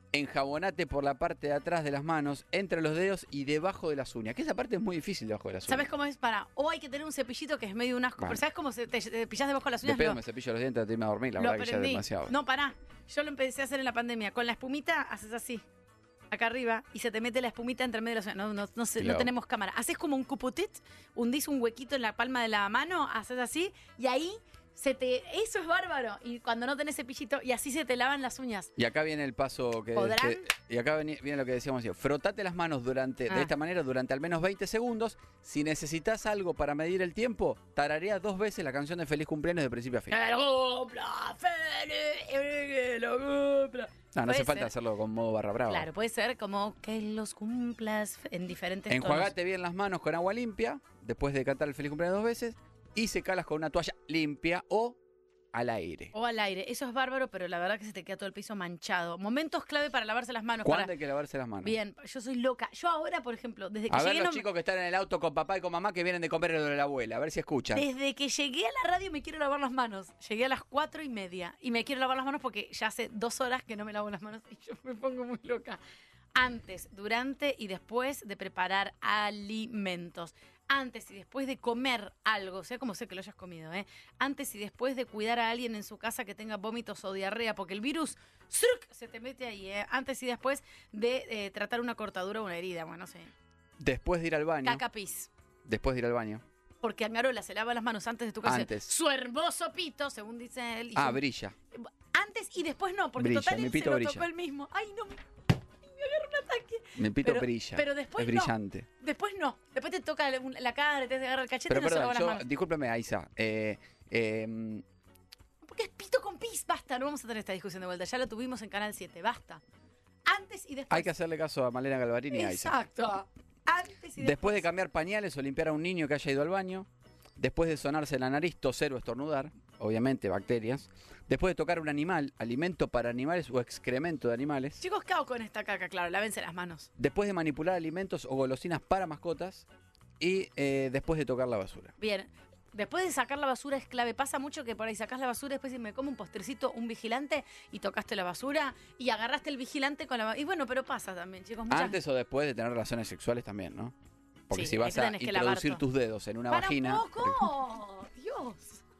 enjabonate por la parte de atrás de las manos, entre los dedos y debajo de las uñas. Que esa parte es muy difícil debajo de las uñas. ¿Sabes cómo es? Para, o hay que tener un cepillito que es medio un asco. Bueno. Pero ¿sabes cómo se, te, te pillás debajo de las uñas? De pedo Lo- me cepillo los dientes antes de irme a dormir, la lo verdad que ya es aprendí. demasiado. No, pará. Yo lo empecé a hacer en la pandemia. Con la espumita haces así, acá arriba, y se te mete la espumita entre medio de las uñas. No, no, no, sé, no Claro. tenemos cámara. Haces como un cuputit, hundís un huequito en la palma de la mano, haces así, y ahí se te... Eso es bárbaro. Y cuando no tenés cepillito, y así se te lavan las uñas. Y acá viene el paso que... ¿Podrán? que- y acá viene, viene lo que decíamos. Frotate las manos durante, Ah. de esta manera durante al menos veinte segundos. Si necesitas algo para medir el tiempo, tararea dos veces la canción de Feliz Cumpleaños de principio a fin. Que lo cumpla, feliz, que lo cumpla. No, no Puede hace falta ser. hacerlo con modo barra brava. Claro, puede ser como que los cumplas en diferentes tonos. Enjuagate bien las manos con agua limpia, después de cantar el Feliz Cumpleaños dos veces, y secalas con una toalla limpia o al aire. O al aire. Eso es bárbaro, pero la verdad que se te queda todo el piso manchado. Momentos clave para lavarse las manos. ¿Cuándo para- hay que lavarse las manos? Bien, yo soy loca. Yo ahora, por ejemplo, desde que A ver llegué los no- chicos que están en el auto con papá y con mamá que vienen de comer lo de la abuela, a ver si escuchan. Desde que llegué a la radio me quiero lavar las manos. Llegué a las cuatro y media y me quiero lavar las manos porque ya hace dos horas que no me lavo las manos y yo me pongo muy loca. Antes, durante y después de preparar alimentos. Antes y después de comer algo, sea como sea que lo hayas comido, ¿eh? Antes y después de cuidar a alguien en su casa que tenga vómitos o diarrea, porque el virus ¡zruc! Se te mete ahí, ¿eh? Antes y después de eh, tratar una cortadura o una herida, bueno, no sé. Después de ir al baño. Caca pis. Después de ir al baño. Porque Angarola se lava las manos antes de tu casa. Antes. Su hermoso pito, según dice él. y Ah, yo- brilla. Antes y después no, porque Brilla, total mi él pito se lo brilla. tocó él mismo. Ay, no, me, me agarra un ataque. Mi pito Pero- brilla. pero después es no. brillante. Después no. Después te toca la, la cara, te agarra el cachete Pero y no se lava perdón, las yo, manos. discúlpeme, Aiza. Eh, eh, Porque es pito con pis, basta. No vamos a tener esta discusión de vuelta. Ya la tuvimos en Canal siete, basta. Antes y después. hay que hacerle caso a Malena Galvarini y a Aiza. Exacto. Antes y después. Después de cambiar pañales o limpiar a un niño que haya ido al baño. Después de sonarse la nariz, toser o estornudar. Obviamente, bacterias. Después de tocar un animal, alimento para animales o excremento de animales. Chicos, ¿qué hago con esta caca? Claro, lávense las manos. Después de manipular alimentos o golosinas para mascotas. Y eh, después de tocar la basura. Bien. Después de sacar la basura es clave. Pasa mucho que por ahí sacás la basura, después si me como un postrecito, un vigilante, y tocaste la basura, y agarraste el vigilante con la basura. Y bueno, pero pasa también, chicos. Muchas... Antes o después de tener relaciones sexuales también, ¿no? Porque Sí, si ahí vas te a tenés que lavar introducir todo. tus dedos en una ¡Para vagina. un poco! ¡Dios!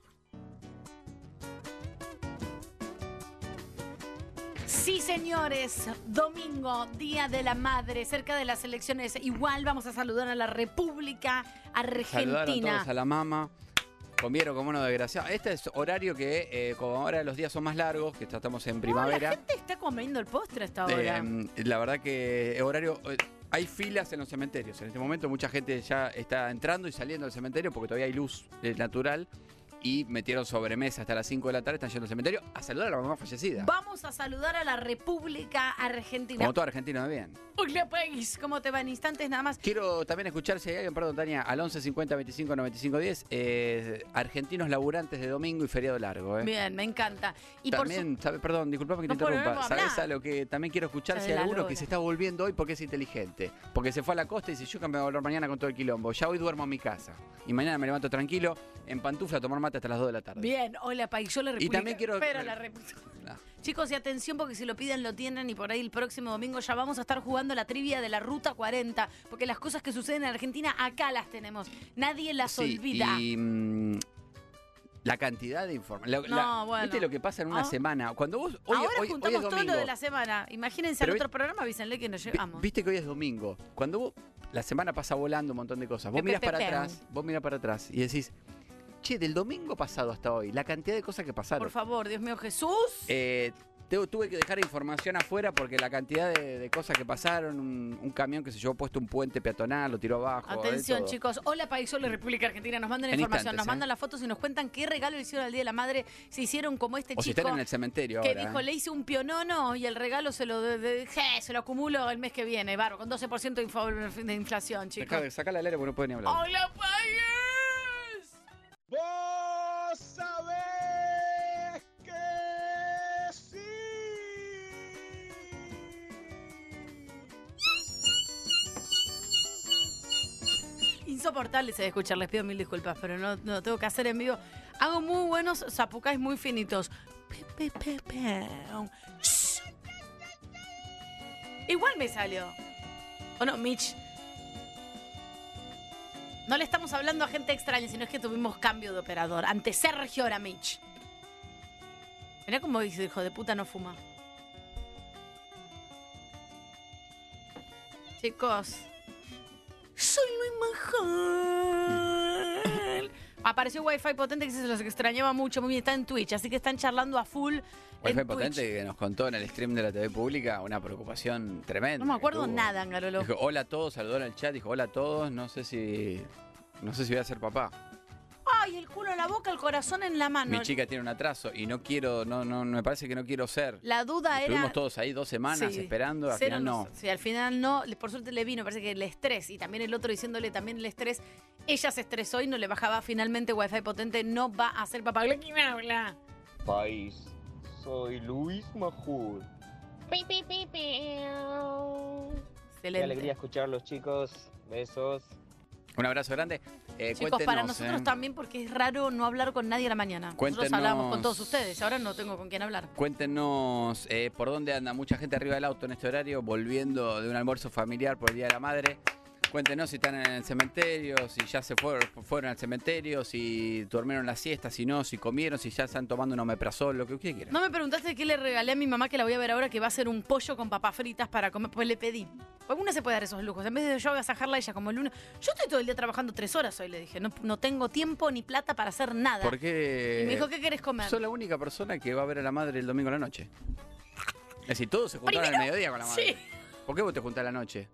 Sí, señores, domingo, Día de la Madre, cerca de las elecciones. Igual vamos a saludar a la República Saludaron Argentina. todos a la mamá. Comieron como unos desgraciados. Este es horario que, eh, como ahora los días son más largos, que estamos en No, primavera. la gente está comiendo el postre hasta ahora. eh, la verdad que es horario. eh, hay filas en los cementerios. En este momento mucha gente ya está entrando y saliendo del cementerio porque todavía hay luz eh, natural. Y metieron sobremesa hasta las cinco de la tarde, están yendo al cementerio a saludar a la mamá fallecida. Vamos a saludar a la República Argentina. Como todo argentino de bien. Hola, país. ¿Cómo te va? En instantes nada más. Quiero también escuchar si hay alguien, perdón, Tania, al once cincuenta veinticinco noventa y cinco diez, eh, argentinos laburantes de domingo y feriado largo. Eh. Bien, me encanta. Y por también, sabe, perdón, disculpame que te No podemos interrumpa. ¿Sabes hablar. a lo que también quiero escuchar? Ya Si de hay la alguno lora. que se está volviendo hoy porque es inteligente. Porque se fue a la costa y dice, yo que me voy a volver mañana con todo el quilombo. Ya hoy duermo en mi casa. Y mañana me levanto tranquilo, en pantufla, a tomar mate hasta las dos de la tarde. Bien, hola, país. Yo la República. también quiero- Pero la República. No. Chicos, y atención porque si lo piden lo tienen y por ahí el próximo domingo ya vamos a estar jugando la trivia de la Ruta cuarenta, porque las cosas que suceden en Argentina acá las tenemos. Nadie las Sí, olvida. Y mm, la cantidad de información. No, bueno. ¿Viste lo que pasa en una Ah. semana? Cuando vos. Hoy, Ahora hoy- hoy es juntamos todo domingo. lo de la semana. Imagínense Pero al vi- otro programa, avísenle que nos Vi- llegamos. Viste que hoy es domingo. Cuando vos, la semana pasa volando un montón de cosas. Vos Pepe, mirás para pepe. atrás, vos mirás para atrás y decís, che, del domingo pasado hasta hoy, la cantidad de cosas que pasaron. Por favor, Dios mío, Jesús. Eh, te- tuve que dejar información afuera porque la cantidad de, de cosas que pasaron, un, un camión que se llevó puesto un puente peatonal, lo tiró abajo. de Atención, todo. chicos. Hola, país. Hola, República Argentina. Nos mandan En información, instantes, nos ¿eh? mandan las fotos y nos cuentan qué regalo le hicieron al Día de la Madre. Se hicieron como este O si chico están en el cementerio que ahora. dijo, ¿eh? le hice un pionono y el regalo se lo de, de- je, se lo acumulo el mes que viene, barro, con doce por ciento de, info- de inflación, chicos. Dejá- Sacala al aire porque no puede ni hablar. ¡Hola, país! ¡Vos sabés que sí! Insoportable se de escuchar, les pido mil disculpas, pero no, no tengo que hacer en vivo. Hago muy buenos zapucais muy finitos. Pe, pe, pe, pe. Shh. Igual me salió. ¿O no, Mitch? No le estamos hablando a gente extraña, sino es que tuvimos cambio de operador. Ante Sergio era Mitch. Mirá cómo dice, hijo de puta, no fuma. Chicos. Soy lo mejor. Apareció Wi-Fi potente que se los extrañaba mucho. Muy bien, está en Twitch, así que están charlando a full. Wi-Fi potente que nos contó en el stream de la T V pública una preocupación tremenda. No me acuerdo tuvo. nada, Angarolo. Dijo, hola a todos, saludó en el chat, dijo, hola a todos, no sé si... No sé si voy a ser papá. Ay, el culo en la boca, el corazón en la mano. Mi chica tiene un atraso y no quiero, no, no, me parece que no quiero ser. La duda Estuvimos era... todos ahí dos semanas Sí. esperando, al Cero final no. Sí, al final no. Por suerte le vino, parece que el estrés. Y también el otro diciéndole también el estrés. Ella se estresó y no le bajaba finalmente Wi-Fi potente. No va a ser papá. ¿Quién me habla? País, soy Luis Majul. Pi, pi, pi, pi. Excelente. Qué alegría escucharlos, chicos. Besos. Un abrazo grande. Eh, Chicos, para cuéntenos, nosotros eh, también, porque es raro no hablar con nadie a la mañana. Nosotros Cuéntenos- hablábamos con todos ustedes. Ahora no tengo con quién hablar. Cuéntenos eh, por dónde anda mucha gente arriba del auto en este horario, volviendo de un almuerzo familiar por el Día de la Madre. Cuéntenos si están en el cementerio, si ya se fueron, fueron al cementerio, si durmieron la siesta, si no, si comieron, si ya están tomando un omeprazol, lo que usted quiera. No me preguntaste qué le regalé a mi mamá, que la voy a ver ahora, que va a hacer un pollo con papas fritas para comer. Pues le pedí. Pues una se puede dar esos lujos. En vez de yo agasajarla a ella como el lunes. Yo estoy todo el día trabajando tres horas hoy, le dije. No, no tengo tiempo ni plata para hacer nada. ¿Por qué? Y me dijo, ¿qué querés comer? Soy la única persona que va a ver a la madre el domingo a la noche. Es decir, todos se juntaron Primero, al mediodía con la madre. sí. ¿Por qué vos te juntás a la noche?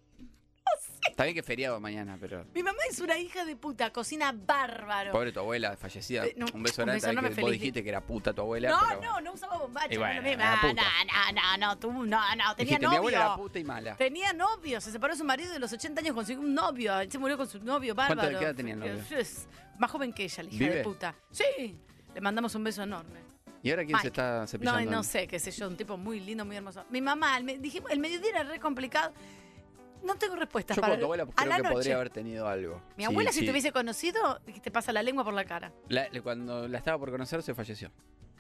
Está bien que es feriado mañana, pero... Mi mamá es una hija de puta, cocina bárbaro. Pobre tu abuela, fallecida. Eh, no, un beso un grande. beso ahí enorme, que feliz vos día. dijiste que era puta tu abuela. No, pero... no, no usaba bombacha. Y bueno, no, no, era no, puta. no, no, no, tú, no, no, tenía Dijiste, novio. mi abuela era puta y mala. Tenía novio, se separó de su marido de los ochenta años, consiguió un novio, él se murió con su novio bárbaro. ¿Cuánto- qué edad tenía el novio? Es más joven que ella, la hija ¿Vive? de puta. Sí, le mandamos un beso enorme. ¿Y ahora quién Mike. se está No, cepillando? no sé, qué sé yo, un tipo muy lindo, muy hermoso. Mi mamá, el, me- dijimos, el mediodía era re complicado. No tengo respuestas Yo para con tu abuela a creo la que noche. podría haber tenido algo. Mi Sí, abuela, si sí. te hubiese conocido, te pasa la lengua por la cara. La- la- cuando la estaba por conocer se falleció.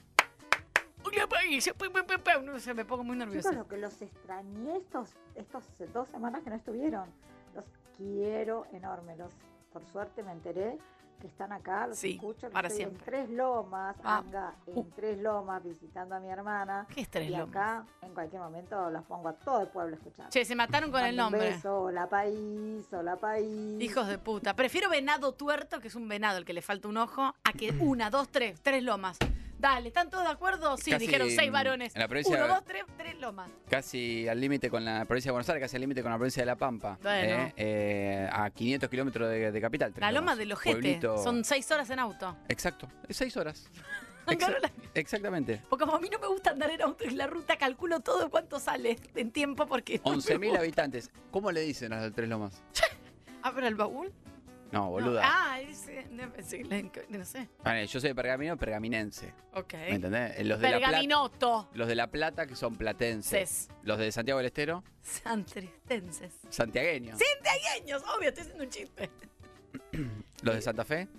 No sé, me pongo muy nerviosa. Chicos, lo que los extrañé estos, estos dos semanas que no estuvieron, los quiero enorme. Los, por suerte me enteré que están acá, los Sí, escucho. que para estoy siempre. en Tres Lomas, Ah, Anga, en Tres Lomas visitando a mi hermana. ¿Qué es Tres y Lomas? acá, en cualquier momento, los pongo a todo el pueblo a escuchar. Che, se mataron con el Mando un nombre. beso, hola país, hola país. Hijos de puta. Prefiero venado tuerto, que es un venado el que le falta un ojo, a que una, dos, tres, tres lomas. Dale, ¿están todos de acuerdo? Sí, Casi dijeron seis en- varones. en la provincia- Uno, dos, tres, tres lomas. Casi al límite con la provincia de Buenos Aires, casi al límite con la provincia de La Pampa. Bueno. ¿eh? Eh, a quinientos kilómetros de, de capital. Tres La loma Lomas. del ojete. Pueblito- Son seis horas en auto. Exacto, es seis horas. Exa- exactamente. Porque como a mí no me gusta andar en auto en la ruta, calculo todo cuánto sale en tiempo porque... no me once mil gusta. habitantes. ¿Cómo le dicen a las de Tres Lomas? ¿Abra el baúl? No, boluda. Ah, ese, no, sí, le- no sé. Vale, yo soy de Pergamino, pergaminense. Ok. ¿Me entendés? Eh, Los de La Plata, Pergaminoto. los de La Plata que son platenses. Ses. Los de Santiago del Estero, Santristenses. santiagueños. Santiagueños, obvio, estoy haciendo un chiste. Los de Santa Fe,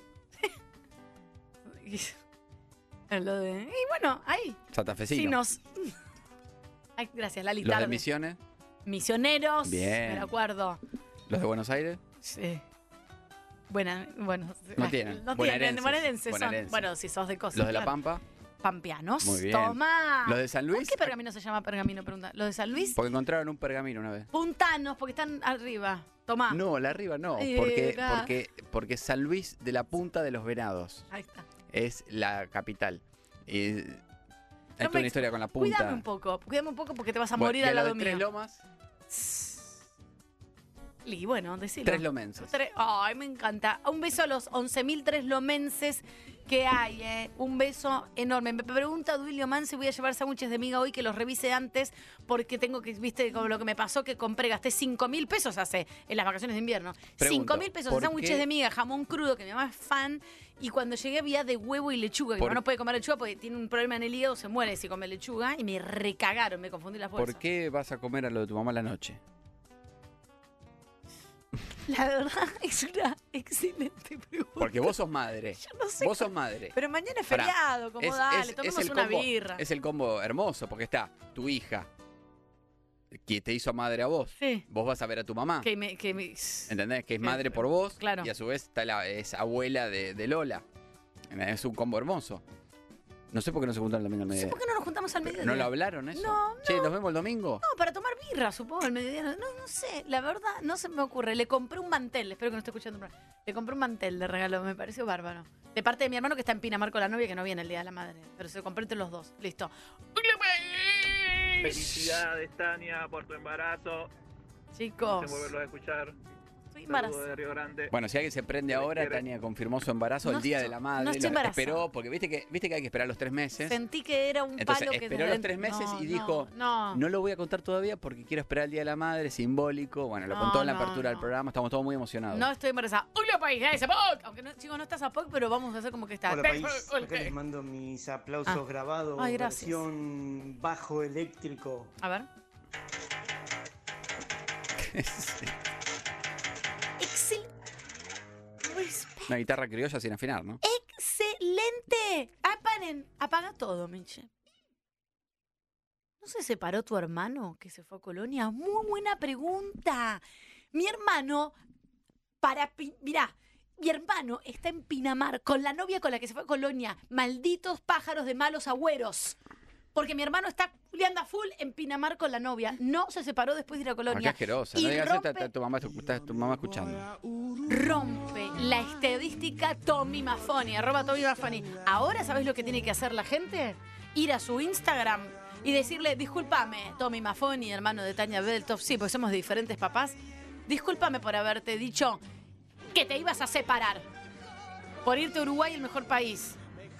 Lo de... Y bueno, ahí. santafesinos. Sí, nos... Ay, gracias, Lali. Los de tarde. Misiones, Misioneros. Bien. Me acuerdo. los de Buenos Aires. Sí. Buena, bueno. No ay, tienen. No Bonaerenses. tienen. Bonaerenses son. Bonaerenses. Bueno, si sos de cosas. Los de La claro. Pampa, Pampeanos. Muy bien. Toma. Los de San Luis, ¿Por qué pergamino se llama pergamino? Pregunta. Los de San Luis. porque encontraron un pergamino una vez. Puntanos, porque están arriba. Tomá. No, la arriba no, Ay, porque, era. porque, porque San Luis de la Punta de los Venados Ahí está. es la capital. Y es No toda me- una historia con la punta. Cuídame un poco. Cuídame un poco porque te vas a Bueno, morir y a al la lado de Tres mío. Lomas, Y bueno, decilo. Tres Lomenses. Tre- Ay, me encanta. Un beso a los once mil tres lomenses que hay, ¿eh? Un beso enorme. Me pregunta Duilio Man si voy a llevar sándwiches de miga hoy, que los revise antes, porque tengo que, viste, como lo que me pasó, que compré, gasté cinco mil pesos hace, en las vacaciones de invierno. Pregunto, cinco mil pesos en ¿por sándwiches qué? de miga, jamón crudo, que mi mamá es fan, y cuando llegué había de huevo y lechuga, que mi ¿Por- mamá no puede comer lechuga porque tiene un problema en el hígado, se muere si come lechuga, y me recagaron, me confundí las bolsas. ¿Por qué vas a comer a lo de tu mamá a la noche? La verdad es una excelente pregunta. Porque vos sos madre. Yo no sé Vos sos cómo- madre. Pero mañana es Pará, feriado, como es- dale, es- tomemos es el una combo- birra. Es el combo hermoso, porque está tu hija, que te hizo madre a vos. Sí. Vos vas a ver a tu mamá. Que me, que me... ¿Entendés? Que es madre por vos. Claro. Y a su vez está la, es abuela de, de Lola. Es un combo hermoso. No sé por qué no se juntaron el domingo al mediodía. ¿Por qué no nos juntamos al mediodía? ¿No lo hablaron eso? No, Che, ¿nos vemos el domingo? No, para tomar birra, supongo, al mediodía. No, no sé, la verdad, no se me ocurre. Le compré un mantel, espero que no esté escuchando. Le compré un mantel de regalo, me pareció bárbaro. De parte de mi hermano que está en Pinamar con la novia, que no viene el Día de la Madre. Pero se lo compré entre los dos. Listo. Felicidades, Tania, por tu embarazo. Chicos. No sé volverlos a escuchar. Estoy Saludos embarazada. de Río Grande. Bueno, si alguien se prende ahora, Tania confirmó su embarazo No el día estoy- de la madre. no estoy Lo embarazada. esperó, porque viste que, viste que hay que esperar los tres meses. Sentí que era un Entonces palo que... esperó los tres meses No, y no, dijo, No, no lo voy a contar todavía porque quiero esperar el Día de la Madre, simbólico. Bueno, lo No, contó en la no, apertura del no. programa, estamos todos muy emocionados. no estoy embarazada. ¡Hola, país! ¡Ese Zapoc! Aunque no, chicos, no está Zapoc, pero vamos a hacer como que está. Hola país, acá les mando mis aplausos Ah. grabados, Ay, gracias. versión bajo eléctrico. A ver. Excel. Respect. Una guitarra criolla sin afinar, ¿no? ¡Excelente! Apaguen, apaga todo, Miche. ¿No se separó tu hermano que se fue a Colonia? Muy buena pregunta. Mi hermano, para... Pi- Mirá, mi hermano está en Pinamar con la novia con la que se fue a Colonia. Malditos pájaros de malos agüeros. Porque mi hermano está anda full en Pinamar con la novia. No se separó después de ir a Acá Colonia. asquerosa. Y No digas eso, rompe- está tu mamá, está tu mamá escuchando. Rompe la estadística Tommy Maffoni, arroba Tommy Maffoni. Ahora, ¿sabes lo que tiene que hacer la gente? Ir a su Instagram y decirle, discúlpame, Tommy Maffoni, hermano de Tania Beltoff, sí, porque somos de diferentes papás, discúlpame por haberte dicho que te ibas a separar por irte a Uruguay, el mejor país.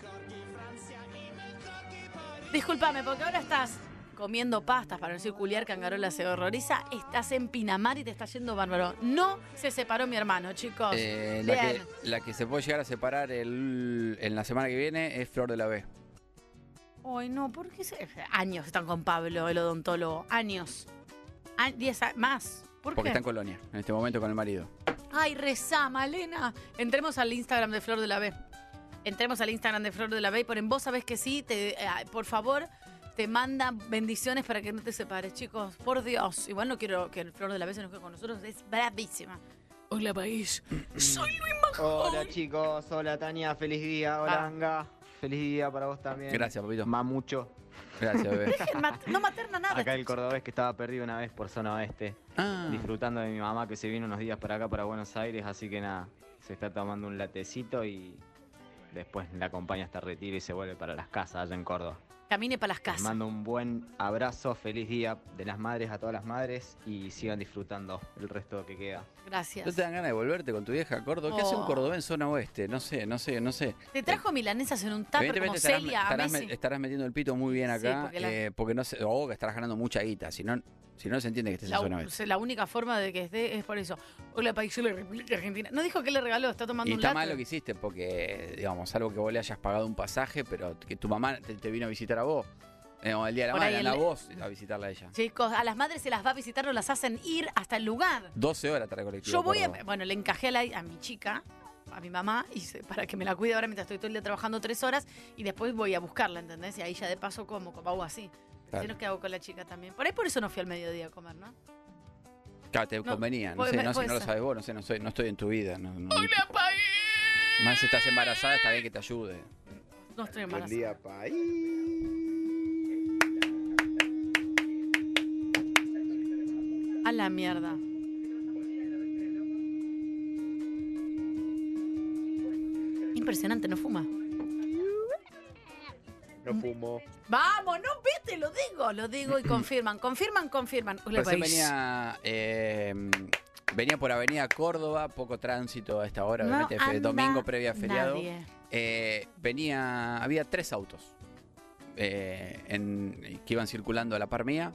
Discúlpame, porque ahora estás comiendo pastas, para no decir culiar, Cangarola se horroriza, estás en Pinamar y te está yendo bárbaro. No se separó mi hermano, chicos. Eh, la, Bien. que, la que se puede llegar a separar el- en la semana que viene es Flor de la B. Ay, no, ¿por qué se... Años están con Pablo, el odontólogo. Años. A- Diez a- más. ¿Por Porque qué? está en Colonia, en este momento con el marido. Ay, rezá, Malena. Entremos al Instagram de Flor de la B. Entremos al Instagram de Flor de la B y ponen, vos sabés que sí, te, eh, por favor, te manda bendiciones para que no te separes, chicos. Por Dios. Igual no quiero que Flor de la B se enoje con nosotros, es bravísima. Hola, país. Soy Luis Majón. Hola chicos, hola Tania, feliz día, hola Ah. Anga, feliz día para vos también. Gracias, papito. Mamucho. Gracias, bebé. Dejen mat- no materna nada. Acá el cordobés que estaba perdido una vez por zona oeste, Ah. disfrutando de mi mamá que se vino unos días para acá, para Buenos Aires, así que nada, se está tomando un latecito y después la acompaña hasta el retiro y se vuelve para las casas allá en Córdoba. Camine para las Les casas. mando un buen abrazo, feliz día de las madres a todas las madres y sigan disfrutando el resto que queda. Gracias. ¿No te dan ganas de volverte con tu vieja a Córdoba? ¿Qué hace un Oh. cordobés en zona oeste? No sé, no sé, no sé. Te trajo milanesas en un tupper como Evidentemente estarás, Celia a estarás, Messi. me- estarás metiendo el pito muy bien Sí, acá, porque la- eh, porque no sé, o que estarás ganando mucha guita, si no, si no se entiende que estés La, en zona oeste. la única forma de que esté es por eso. Hola, país de la República Argentina. No dijo que le regaló, está tomando Y un está latte. mal lo que hiciste, porque, digamos, salvo que vos le hayas pagado un pasaje, pero que tu mamá te, te vino a visitar a vos. Eh, o el día de la Por ahí madre, el- anda vos a visitarla a ella. Chicos, a las madres se las va a visitar, no las hacen ir hasta el lugar. doce horas trae colectivo. Yo voy a, Córdoba. bueno, le encajé a, la- a mi chica, a mi mamá, y se- para que me la cuide ahora mientras estoy todo el día trabajando tres horas, y después voy a buscarla, ¿entendés? Y ahí ya de paso como, como hago así. Claro. Si no, ¿qué hago con la chica también? Por ahí por eso no fui al mediodía a comer, ¿no? Claro, te No, convenía. No puede- sé, no, sé, puede no lo ser. sabes vos, no sé, no, soy, no estoy en tu vida. No, no, Más si estás embarazada, está bien que te ayude. No estoy Buen embarazada. día, país. A la mierda. Impresionante, no fuma. No fumo. Vamos, no viste, lo digo, lo digo y confirman, confirman, confirman. Hola, Recién país. venía, eh, venía por Avenida Córdoba, poco tránsito a esta hora, No obviamente, fe- anda domingo previa a feriado. nadie. Eh, venía, había tres autos eh, en- que iban circulando a la par mía,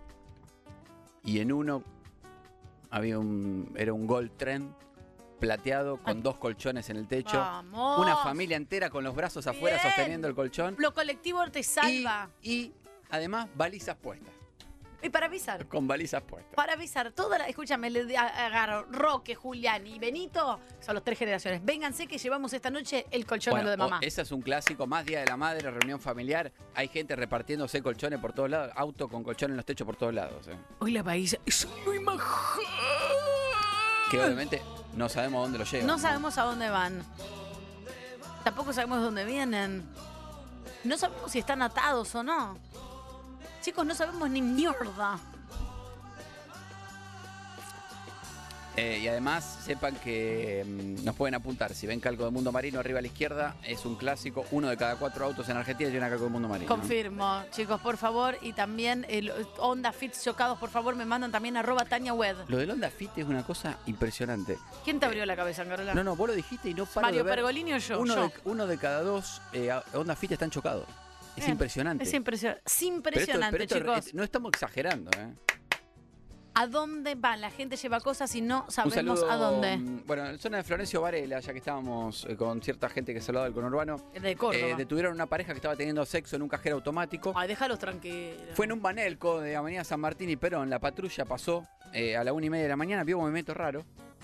y en uno había un, era un Gold Trend plateado con dos colchones en el techo, Vamos. una familia entera con los brazos afuera Bien. sosteniendo el colchón Lo colectivo te salva. y además balizas puestas. Y para avisar. Con balizas puestas. Para avisar, toda la, escúchame, le agarro Roque, Julián y Benito, son los tres generaciones. Vénganse que llevamos esta noche el colchón Bueno, de lo de mamá. ese es un clásico, más Día de la Madre, reunión familiar. Hay gente repartiéndose colchones por todos lados, auto con colchón en los techos por todos lados. ¿eh? Hoy la país es muy maja. Que obviamente no sabemos a dónde lo llevan. No sabemos a dónde van. Tampoco sabemos de dónde vienen. No sabemos si están atados o no. Chicos, no sabemos ni mierda. Eh, y además, sepan que mm, nos pueden apuntar. Si ven calco de Mundo Marino arriba a la izquierda, es un clásico. Uno de cada cuatro autos en Argentina tiene una calco de Mundo Marino. Confirmo, chicos, por favor. Y también el Honda Fit chocados, por favor, me mandan también arroba Tania Wed. Lo del Honda Fit es una cosa impresionante. ¿Quién te abrió la cabeza, Carola? No, no, vos lo dijiste y no paro Mario de ver. Pergolini o yo. Uno, yo. De, uno de cada dos eh, Honda Fit están chocados. Es Bien. impresionante. Es impresionante. Es Pero esto- impresionante, pero esto chicos. es- no estamos exagerando, ¿eh? ¿A dónde van? La gente lleva cosas y no Un sabemos saludo, a dónde. mm, Bueno, en la zona de Florencio Varela, ya que estábamos eh, con cierta gente que se hablaba del conurbano, De Córdoba. eh, detuvieron una pareja que estaba teniendo sexo en un cajero automático. Ay, déjalos tranquilos. Fue en un banelco de Avenida San Martín y Perón. La patrulla pasó eh, a la una y media de la mañana, vio un movimiento raro.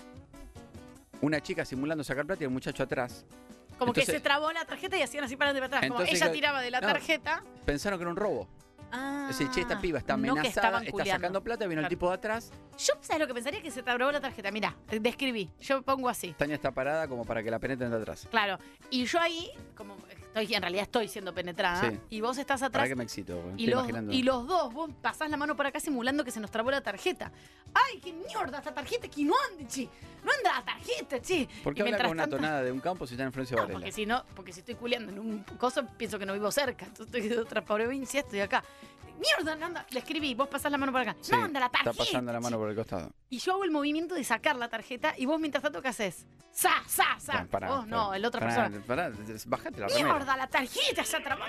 Una chica simulando sacar plata y un muchacho atrás. Como que Entonces, se trabó la tarjeta y hacían así para adelante para atrás. Como Entonces, ella que- tiraba de la no. tarjeta. pensaron que era un robo. Ah, Es decir, che, esta piba está no que amenazada, estaban está culiando. sacando plata, vino el Claro. tipo de atrás. Yo, ¿sabes lo que pensaría? Que se trabó la tarjeta. Mira, describí. Yo pongo así. Tania está parada como para que la penetren de atrás. Claro. Y yo ahí, como estoy, en realidad estoy siendo penetrada. Sí. Y vos estás ¿Para atrás. qué me excito? Me Y estoy los, imaginando. y los dos, vos pasás la mano por acá simulando que se nos trabó la tarjeta. ¡Ay, qué mierda esta tarjeta! Que no anda, chi. No anda la tarjeta, chi. ¿Por qué Y hablar mientras con una tanto- tonada de un campo si está en Florencio No, Varela? porque si no, porque si estoy culiando en un coso, pienso que no vivo cerca. Entonces estoy de otra provincia, estoy acá. Mierda, no anda. Le escribí, vos pasás la mano por acá. Sí, no anda la tarjeta. está pasando la mano por el costado. Y yo hago el movimiento de sacar la tarjeta y vos mientras tanto, ¿qué haces? ¡Sa, sa, sa! Ya, pará, vos no, pará, el otra pará, persona. pará, bajate la remera. ¡Mierda, la tarjeta ya trabó!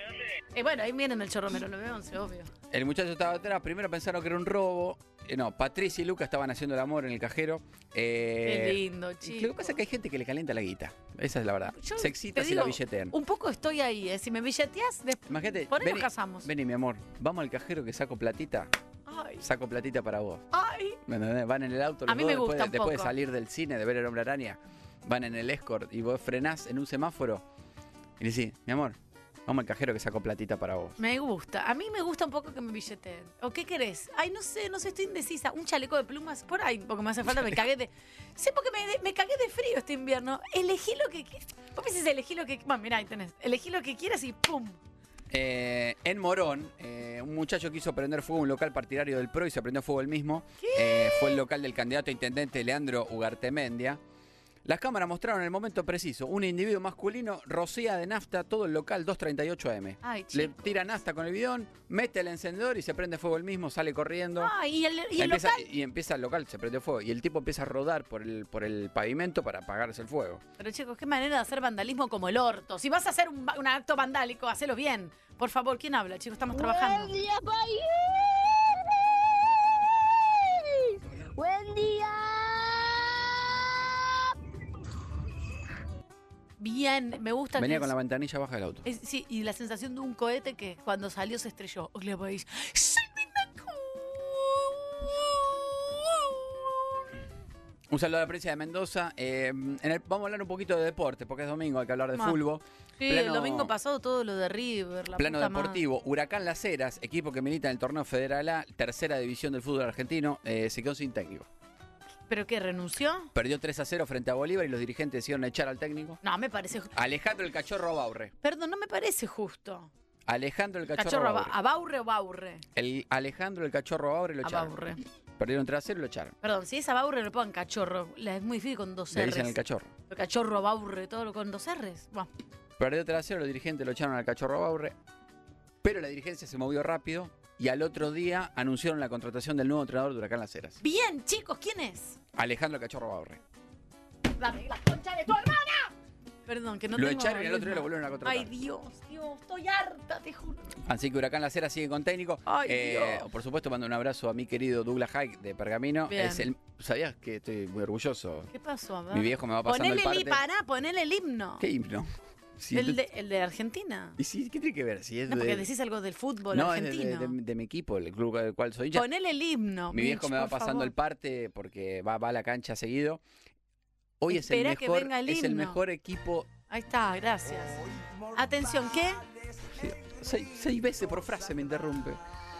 Eh, bueno, ahí vienen el chorromero, lo veo, obvio. El muchacho estaba atrás, primero pensaron que era un robo. Eh, no, Patricia y Luca estaban haciendo el amor en el cajero. Eh, Qué lindo, chico. Lo que pasa es que hay gente que le calienta la guita. Esa es la verdad. Yo Se excita te si la digo, billetean. Un poco estoy ahí, ¿eh? Si me billeteas, después. Imagínate, Por ahí vení, nos casamos. vení, mi amor, vamos al cajero que saco platita. Ay. Saco platita para vos. Ay. ¿Me entendés? Van en el auto los A mí dos, me gusta después, un después de poco. salir del cine, de ver El Hombre Araña. Van en el escort y vos frenás en un semáforo y le decís, mi amor, vamos al cajero que saco platita para vos. Me gusta. A mí me gusta un poco que me billeteen. ¿O qué querés? Ay, no sé, no sé, estoy indecisa. Un chaleco de plumas por ahí, porque me hace falta, me cagué de... Sí, porque me, me cagué de frío este invierno. Elegí lo que quieras. Vos me decís, elegí lo que... Bueno, mirá, ahí tenés. Elegí lo que quieras y ¡pum! Eh, en Morón, eh, un muchacho quiso prender fuego a un local partidario del P R O y se prendió fuego él mismo. Eh, fue el local del candidato a intendente Leandro Ugartemendia. Las cámaras mostraron el momento preciso. Un individuo masculino rocía de nafta todo el local dos treinta y ocho eme. Ay, Le chico. tira nafta con el bidón, mete el encendedor y se prende fuego él mismo, sale corriendo. Ay, y el, y el empieza, local... y empieza el local, se prende fuego. Y el tipo empieza a rodar por el, por el pavimento para apagarse el fuego. Pero chicos, qué manera de hacer vandalismo como el orto. Si vas a hacer un, va- un acto vandálico, hacelo bien. Por favor, ¿quién habla, chicos? Estamos trabajando. Buen día, país. Buen día. Bien, me gusta Venía que... con la ventanilla baja del auto. es- sí, y la sensación de un cohete que cuando salió se estrelló. Hola, país. ¡Soy mi Un saludo a la prensa de Mendoza. Eh, en el- vamos a hablar un poquito de deporte, porque es domingo, hay que hablar de Ma. fútbol. Sí, el domingo pasado todo lo de River, la Plano puta deportivo, Huracán Las Heras, equipo que milita en el torneo Federal A, tercera división del fútbol argentino, eh, se quedó sin técnico. madre. ¿Pero qué, renunció? Perdió tres a cero frente a Bolívar y los dirigentes decidieron echar al técnico. No, me parece... ju- Alejandro el Cachorro Baurre. Perdón, no me parece justo. Alejandro el Cachorro, Cachorro, Baurre. ¿a Baurre o Baurre? El Alejandro el Cachorro Baurre lo A echaron. Baurre. Perdieron tres a cero y lo echaron. Perdón, si es a Baurre le pongan cachorro. La- Es muy difícil con dos Le R's. dicen el Cachorro. El cachorro, Baurre, todo lo con dos R's. Bueno, Perdió tres a cero, los dirigentes lo echaron al Cachorro Baurre. Pero la dirigencia se movió rápido y al otro día anunciaron la contratación del nuevo entrenador de Huracán Las Heras. bien, chicos, ¿quién es? Alejandro el Cachorro Baurre. Dame la concha de tu hermana. Perdón, que no Lo tengo echaron y el otro día ritmo. lo volvieron a contratar. Ay, Dios, Dios, estoy harta, te juro. Así que Huracán Las Heras sigue con técnico. Ay, Eh, Dios. por supuesto, mando un abrazo a mi querido Douglas Haig de Pergamino. Bien. Es el, ¿sabías que estoy muy orgulloso? ¿Qué pasó? A ver. Mi viejo me va pasando Ponele el parte. el, pará, ponele el himno. ¿Qué himno? Sí, el, entonces- de, el de Argentina. ¿Y sí, qué tiene que ver? Si es No, de- porque decís algo del fútbol no, es de, argentino. de- de- de mi equipo, el club del cual soy hincha. Ponele el himno. Mi viejo Mitch, me va por pasando favor. el parte porque va, va a la cancha seguido. Hoy Espera es que el mejor, venga el es el himno. mejor equipo. Ahí está, gracias. Atención, ¿qué? Sí, seis, seis veces por frase me interrumpe.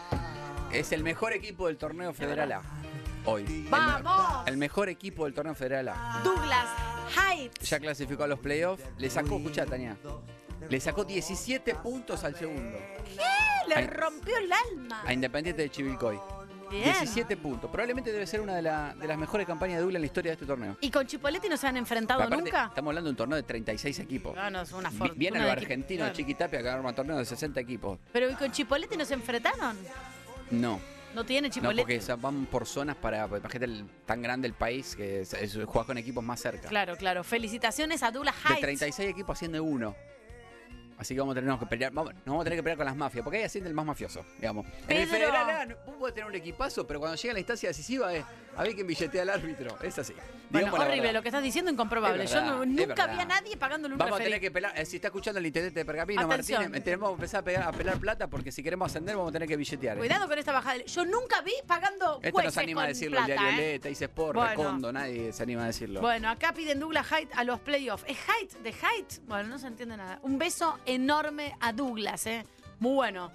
Es el mejor equipo del torneo Federal A. Hoy. El me- ¡Vamos! El, mejor equipo del torneo Federal A. Douglas Heights. Ya clasificó a los playoffs. Le sacó, escuchá, Tania. Le sacó diecisiete puntos al segundo. ¿Qué? Le Ay. rompió el alma. A Independiente de Chivilcoy. Bien. diecisiete puntos. Probablemente debe ser una de, la- de las mejores campañas de Douglas en la historia de este torneo. ¿Y con Chipoletti no se han enfrentado Aparte, nunca? Estamos hablando de un torneo de treinta y seis equipos. No, no, es una Vi- fortuna. Viene de el equipo, argentino claro. Chiquitapia que arma un torneo de sesenta equipos. Pero ¿y con Chipoletti no se enfrentaron? No. No tiene No, Chipoletti. porque esa- van por zonas para. Imagínate el, tan grande el país que es, es- juega con equipos más cerca. Claro, claro. Felicitaciones a Douglas De Heights. treinta y seis equipos asciende uno. Así que vamos a tener que pelear. Vamos, nos vamos a tener que pelear con las mafias, porque ahí asciende el más mafioso, digamos. En el Pedro. Federal A, no- vos podés tener un equipazo, pero cuando llega a la instancia decisiva es a ver quién billetea al árbitro. Es así. Bueno, Digamos la horrible, verdad. lo que estás diciendo incomprobable. Es Yo verdad, no- es nunca verdad. vi a nadie pagándole un Vamos a referido. tener que pelar, eh, si está escuchando el intendente de Pergamino, Atención. Martínez, tenemos que empezar a, pegar- a pelar plata porque si queremos ascender vamos a tener que billetear. ¿eh? Cuidado con esta bajada. Yo nunca vi pagando Esto no jueces se anima a con decirlo el plata, diario ¿eh? Leta, Dice Sport, Bueno. Recondo, nadie se anima a decirlo. Bueno, acá piden Douglas Heights a los playoffs. ¿Es Heights? ¿De Heights? Bueno, no se entiende nada. Un beso enorme a Douglas, ¿eh? Muy bueno.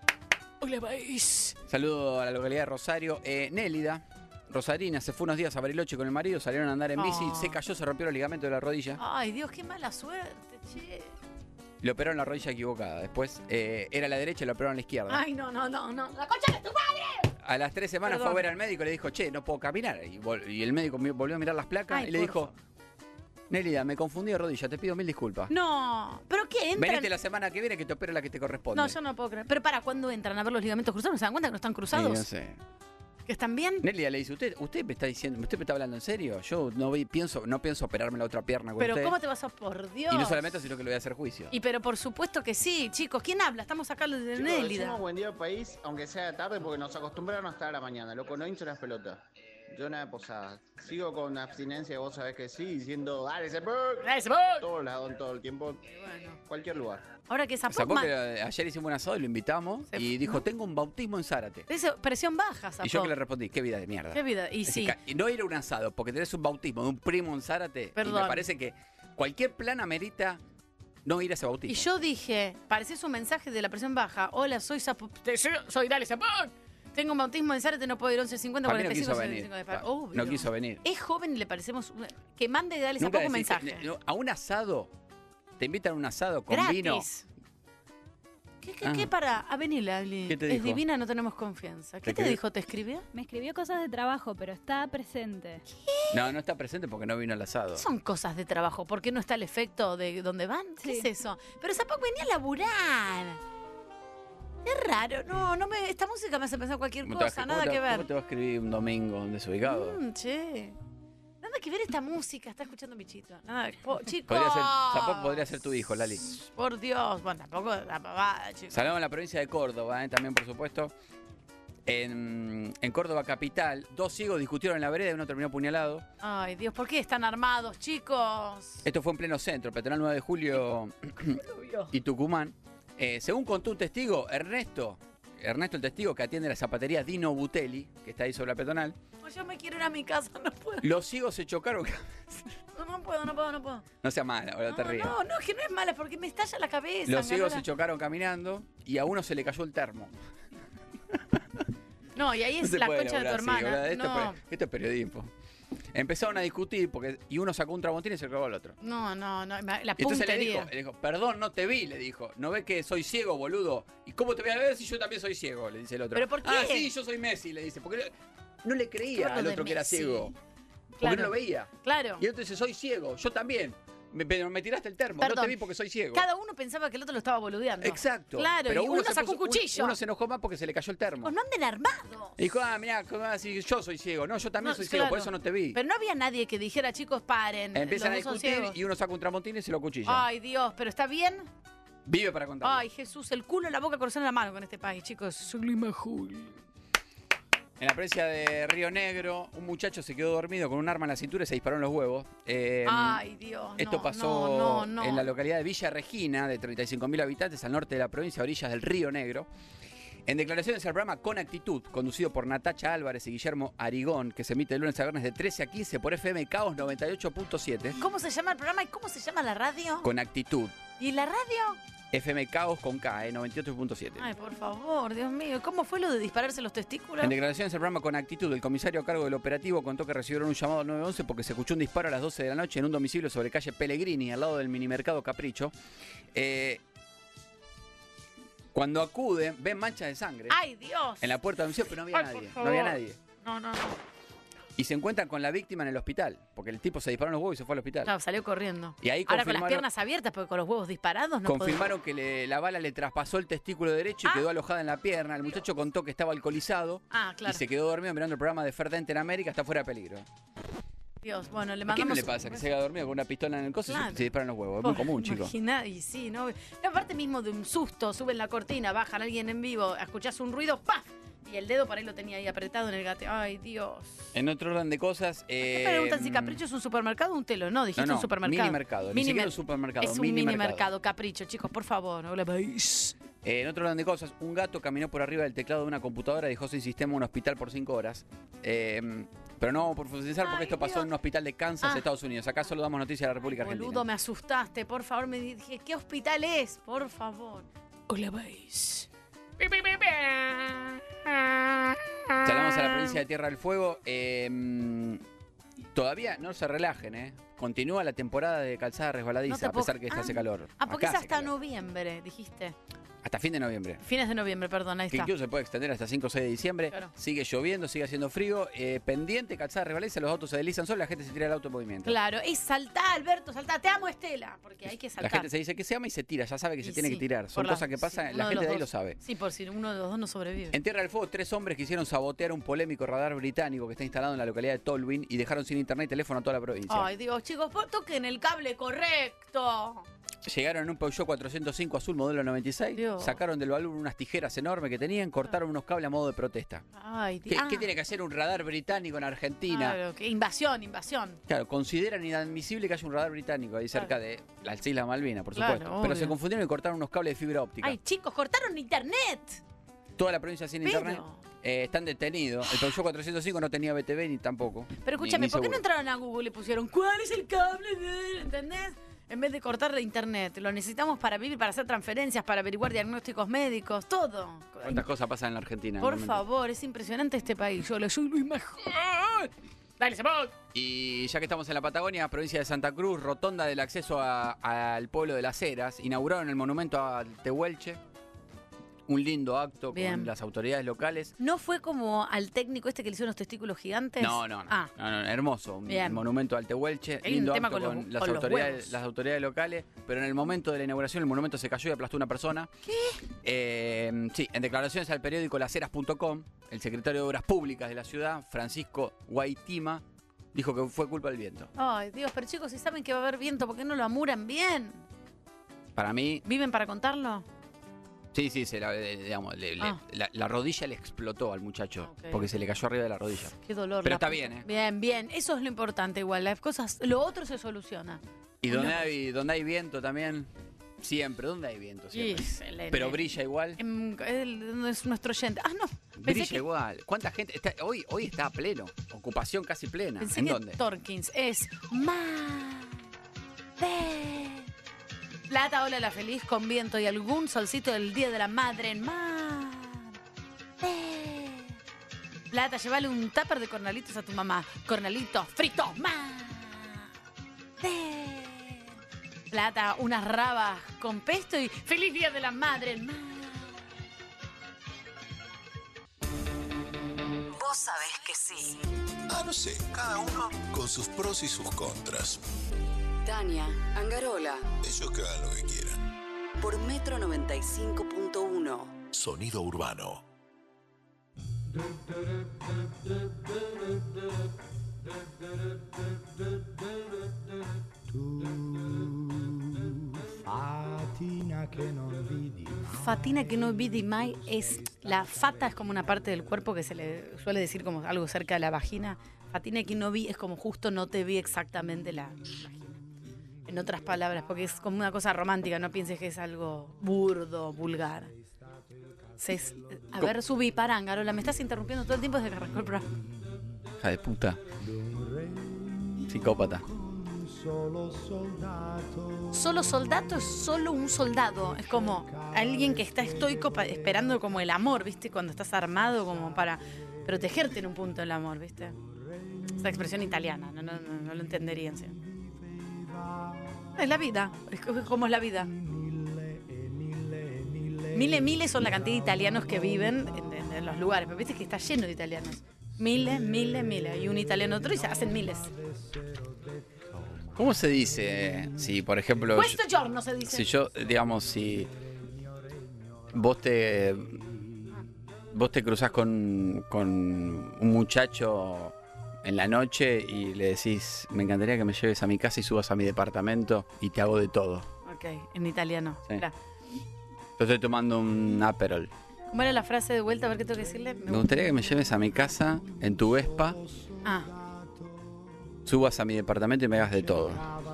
Hola, país. Saludo a la localidad de Rosario. Eh, Nélida, Rosarina, se fue unos días a Bariloche con el marido, salieron a andar en bici, Oh. se cayó, se rompió el ligamento de la rodilla. Ay, Dios, qué mala suerte, che. Le operaron la rodilla equivocada. Después eh, era la derecha y le operaron la izquierda. Ay, no, no, no, no. ¡La concha de tu madre! A las tres semanas Perdón. fue a ver al médico y le dijo, che, no puedo caminar. Y, vol- y el médico mi- volvió a mirar las placas Ay, y le por dijo, Nélida, me confundí de rodilla, te pido mil disculpas. No, ¿pero qué? Entran... Venite la semana que viene que te opere la que te corresponde. No, yo no puedo creer. Pero para, ¿cuándo entran a ver los ligamentos cruzados? ¿No se dan cuenta que no están cruzados? Sí, no sé. ¿Que están bien? Nélida le dice, ¿usted, usted me está diciendo, usted me está hablando en serio? Yo no vi- pienso, no pienso operarme la otra pierna con Pero usted. ¿cómo te vas a...? Por Dios. Y no solamente, sino que le voy a hacer juicio. Y pero por supuesto que sí, chicos. ¿Quién habla? Estamos acá de Chicos, Nélida. decimos buen día país, aunque sea tarde, porque nos acostumbraron a estar a la mañana. Loco, no hincho las pelotas. Yo nada de posada. Sigo con abstinencia, vos sabés que sí, diciendo, dale ese bug. Dale ese bug. Todos lados, todo el tiempo. Cualquier lugar. Ahora que Zapop, Zapop... que eh, ayer hicimos un asado y lo invitamos y dijo, tengo un bautismo en Zárate. Eso, presión baja, Zapop. Y yo que le respondí, qué vida de mierda. Qué vida, y Es sí. que ca- y no ir a un asado porque tenés un bautismo de un primo en Zárate. Y Perdón. me parece que cualquier plan amerita no ir a ese bautismo. Y yo dije, parecés un mensaje de la presión baja. Hola, soy Zapop. Te- Soy, soy Dale Zapop. Tengo un bautismo en Zárate, no puedo ir once cincuenta, Para mí no cuarenta y cinco, quiso setenta y cinco de venir. par. Obvio. No quiso venir. Es joven y le parecemos... una- Que mande Dale Nunca Zapop un decís que- mensaje. no, a un asado, te invitan a un asado con Gratis. vino. ¿Qué, qué, Ah. qué para? A venir, Lali. ¿Qué te Es dijo? divina, no tenemos confianza. ¿Qué ¿Te te, escribió? dijo? ¿Te escribió? Me escribió cosas de trabajo, pero está presente. No, no está presente porque no vino al asado. ¿Qué son cosas de trabajo? ¿Por qué no está el efecto de dónde van? ¿Qué es eso? Pero Zapop venía a laburar. Es raro. No, no me, esta música me hace pensar cualquier ¿Cómo te va a cosa, escri- nada cómo te- que ver. ¿Cómo te va a escribir un domingo desubicado? Mm, che. Nada que ver esta música. Está escuchando Michito. Nada. Po- chicos. Podría ser, Zapop podría ser tu hijo, Lali. Por Dios. Bueno, tampoco la pavada, chicos. Saludos en la provincia de Córdoba, ¿eh? También, por supuesto. En, en Córdoba capital, dos ciegos discutieron en la vereda y uno terminó apuñalado. Ay, Dios, ¿por qué están armados, chicos? Esto fue en pleno centro, peatonal nueve de julio y Tucumán. Eh, según contó un testigo, Ernesto, Ernesto el testigo que atiende la zapatería Dino Butelli, que está ahí sobre la peatonal, Oh, yo me quiero ir a mi casa, no puedo. los ciegos se chocaron. No, no puedo, no puedo, no puedo. No sea mala, ahora te rías. No, no, es que no es mala, porque me estalla la cabeza. Los ciegos se Angarola. chocaron caminando y a uno se le cayó el termo. No, y ahí No es se la puede concha de tu laburar así, hermana. boludo. Esto, no. es, esto es periodismo. Empezaron a discutir porque y uno sacó un tramontín y se lo clavó al otro. no, no, no, la Y entonces le puntería. dijo, le dijo, perdón, no te vi, le dijo. ¿No ves que soy ciego, boludo? ¿Y cómo te voy a ver si yo también soy ciego? Le dice el otro. ¿Pero por qué? Ah, sí, yo soy Messi, le dice. Porque no le creía Claro, al de otro que era Messi. ciego. Porque Claro. no lo veía. Claro. Y entonces soy ciego, yo también. Me, pero me tiraste el termo, Perdón. no te vi porque soy ciego. Cada uno pensaba que el otro lo estaba boludeando. Exacto. Claro, pero y uno, se sacó un puso- cuchillo. Uno, uno se enojó más porque se le cayó el termo. Pues no anden armados. Y dijo, ah, mirá, ¿cómo vas a decir? Yo soy ciego. No, yo también No, soy ciego, claro. por eso no te vi. Pero no había nadie que dijera, chicos, paren. Empiezan a los dos son discutir ciegos. y uno saca un tramontín y se lo cuchilla. Ay, Dios, pero ¿está bien? Vive para contar. Ay, Jesús, el culo, la boca, corazón en la mano con este país, chicos. Soy Lima Jul. En la provincia de Río Negro, un muchacho se quedó dormido con un arma en la cintura y se disparó en los huevos. Eh, Ay, Dios. Esto no, pasó no, no, no. en la localidad de Villa Regina, de treinta y cinco mil habitantes, al norte de la provincia, a orillas del Río Negro. En declaraciones al programa Con Actitud, conducido por Natacha Álvarez y Guillermo Arigón, que se emite de lunes a viernes de trece a quince por F M Caos noventa y ocho punto siete. ¿Cómo se llama el programa y cómo se llama la radio? Con Actitud. ¿Y la radio? F M Caos con K, eh, noventa y ocho punto siete. Ay, por favor, Dios mío. ¿Cómo fue lo de dispararse los testículos? En declaraciones al programa Con Actitud, el comisario a cargo del operativo contó que recibieron un llamado al nueve once porque se escuchó un disparo a las doce de la noche en un domicilio sobre calle Pellegrini, al lado del minimercado Capricho. Eh, cuando acuden, ven manchas de sangre ¡Ay, Dios! en la puerta del domicilio, pero no había Ay, nadie. por No favor. había nadie. No, no, no. Y se encuentran con la víctima en el hospital, porque el tipo se disparó en los huevos y se fue al hospital. Claro, salió corriendo. Y ahí Ahora con las confirmaron- piernas abiertas, porque con los huevos disparados no Confirmaron que le- la bala le traspasó el testículo derecho y Ah. quedó alojada en la pierna. El muchacho contó que estaba alcoholizado Ah, claro. y se quedó dormido mirando el programa de Ferdente en América. Está fuera de peligro. Dios, bueno, le ¿A quién mandamos... no le pasa? Que se queda dormido con una pistola en el coso y Claro. se, se disparan los huevos. Es muy común, chicos. Imagina, y sí, ¿no? No, aparte mismo de un susto, suben la cortina, bajan a alguien en vivo, escuchás un ruido, ¡paf! Y el dedo para ahí lo tenía ahí apretado en el gato. Ay, Dios. En otro orden de cosas. ¿Qué Eh, preguntan si Capricho es un supermercado o un telo? No, dijiste no, no, un supermercado. mini mercado, ni Mini siquiera mer- un supermercado, Es un mini mini mercado. mercado, Capricho, chicos, por favor. Hola, país. eh, en otro orden de cosas, un gato caminó por arriba del teclado de una computadora y dejó sin sistema un hospital por cinco horas. Eh, pero no vamos por profundizar porque esto pasó en un hospital de Kansas, Ah. Estados Unidos. Acá solo damos noticias de la República Boludo, Argentina. me asustaste. Por favor, me dije, ¿qué hospital es? Por favor. Hola, país. Saludamos a la provincia de Tierra del Fuego. Eh, todavía no se relajen, ¿eh? Continúa la temporada de calzada No resbaladiza, te a puedo- pesar que esta Ah, hace calor. Ah, porque Acá es hace hasta calor. noviembre, dijiste. Hasta fin de noviembre. Fines de noviembre, perdón, ahí Que está. incluso se puede extender hasta cinco o seis de diciembre. Claro. Sigue lloviendo, sigue haciendo frío. Eh, pendiente, calzada resbaladiza, los autos se deslizan solos, la gente se tira el auto en movimiento. Claro, es saltá, Alberto, saltá. Te amo, Estela. Porque hay que La saltar. gente se dice que se ama y se tira, ya sabe que se Y tiene sí, que tirar. Son por la- cosas que sí, pasan, uno la de gente los de ahí dos. lo sabe. Sí, por si uno de los dos no sobrevive. En Tierra del Fuego, tres hombres quisieron sabotear un polémico radar británico que está instalado en la localidad de Tolwyn y dejaron sin internet y teléfono a toda la provincia. Ay, Dios, chicos, po- toquen el cable correcto. Llegaron en un Peugeot cuatrocientos cinco azul modelo noventa y seis, Dios. sacaron del baúl unas tijeras enormes que tenían, cortaron unos cables a modo de protesta. Ay, ¿Qué, Dios. qué tiene que hacer un radar británico en Argentina? Claro, que invasión, invasión. Claro, consideran inadmisible que haya un radar británico ahí cerca de las Islas Malvinas, por Claro, supuesto. Pero obvio. se confundieron y cortaron unos cables de fibra óptica. Ay, chicos, cortaron internet. Toda la provincia sin Pero- internet. Eh, están detenidos. El Peugeot cuatrocientos cinco no tenía B T V ni tampoco. Pero escúchame, Ni- ni ¿por qué no seguro. entraron a Google y pusieron cuál es el cable de... ¿Entendés? En vez de cortar de internet. Lo necesitamos para vivir, para hacer transferencias, para averiguar diagnósticos médicos, todo. ¿Cuántas cosas pasan en la Argentina? Por realmente? favor, es impresionante este país. Yo lo soy Luis Mejor. Dale, Sebot. Y ya que estamos en la Patagonia, provincia de Santa Cruz, rotonda del acceso a- al pueblo de Las Heras, inauguraron el monumento al Tehuelche. Un lindo acto Bien. con las autoridades locales. ¿No fue como al técnico este que le hicieron los testículos gigantes? No, no, no. Ah, No, no, hermoso. Un Bien. monumento al Tehuelche. Hay un Lindo tema acto con con, los- las, con los autoridades, huevos. las autoridades locales. Pero en el momento de la inauguración, el monumento se cayó y aplastó una persona. ¿qué? Eh, sí, en declaraciones al periódico laseras punto com, el secretario de Obras Públicas de la ciudad, Francisco Guaitima, dijo que fue culpa del viento. Ay, Dios, pero chicos, si saben que va a haber viento, ¿por qué no lo amuran bien? Para mí, ¿Viven para contarlo? sí, sí, se la, eh, digamos, le- le- Ah. la, la rodilla le explotó al muchacho, Ok. porque se le cayó arriba de la rodilla. Qué dolor. Pero la está puta. bien, ¿eh? Bien, bien. Eso es lo importante igual. Las cosas, lo otro se soluciona. Y donde Una hay, donde hay viento también, siempre, donde hay viento siempre. Sí, el- Pero el- brilla igual. Em, él es nuestro oyente. Ah, no. Pensé Brilla que, igual. ¿Cuánta gente? Está, hoy, hoy está a pleno. Ocupación casi plena. pensé ¿En que dónde? Torkins es más de Plata, hola la feliz con viento y algún solcito del Día de la Madre en mar. de Plata, llévale un tupper de cornalitos a tu mamá. Cornalitos fritos más. de Plata, unas rabas con pesto y feliz Día de la Madre en mar. Vos sabés que sí. Ah, no sé, cada uno con sus pros y sus contras. Tania, Angarola, Ellos que hagan lo que quieran. por Metro noventa y cinco punto uno. Sonido urbano. Fatina che non vidi fatina que no vidi mai es... La fata es como una parte del cuerpo que se le suele decir como algo cerca de la vagina. Fatina que no vi es como justo no te vi exactamente la vagina. En otras palabras, porque es como una cosa romántica, no pienses que es algo burdo, vulgar. Es, a ver, subí, pará, Angarola, me estás interrumpiendo todo el tiempo desde que arrancó el programa. Hija de puta. Psicópata. Solo soldado es solo un soldado. Es como alguien que está estoico pa- esperando como el amor, ¿viste? Cuando estás armado como para protegerte en un punto el amor, ¿viste? Esa expresión italiana, no, no, no, no lo entenderían. ¿Sí? Es la vida, es como es la vida. Miles, miles son la cantidad de italianos que viven en, en, en los lugares, pero viste que está lleno de italianos. Miles, miles, miles. Y un italiano otro y se hacen miles. ¿Cómo se dice si, por ejemplo... Questo yo- giorno se dice. Si yo, digamos, si vos te vos te cruzás con, con un muchacho en la noche y le decís, me encantaría que me lleves a mi casa y subas a mi departamento y te hago de todo. Ok, en italiano. Sí. Mirá. Yo estoy tomando un Aperol. ¿Cómo era la frase de vuelta? A ver qué tengo que decirle. Me gustaría que me lleves a mi casa en tu Vespa, Ah, subas a mi departamento y me hagas de todo.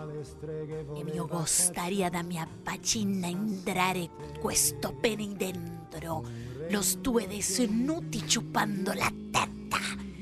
e mi gustaría da mia bacina entrare questo pene dentro. Los due desnuti chupando la teta.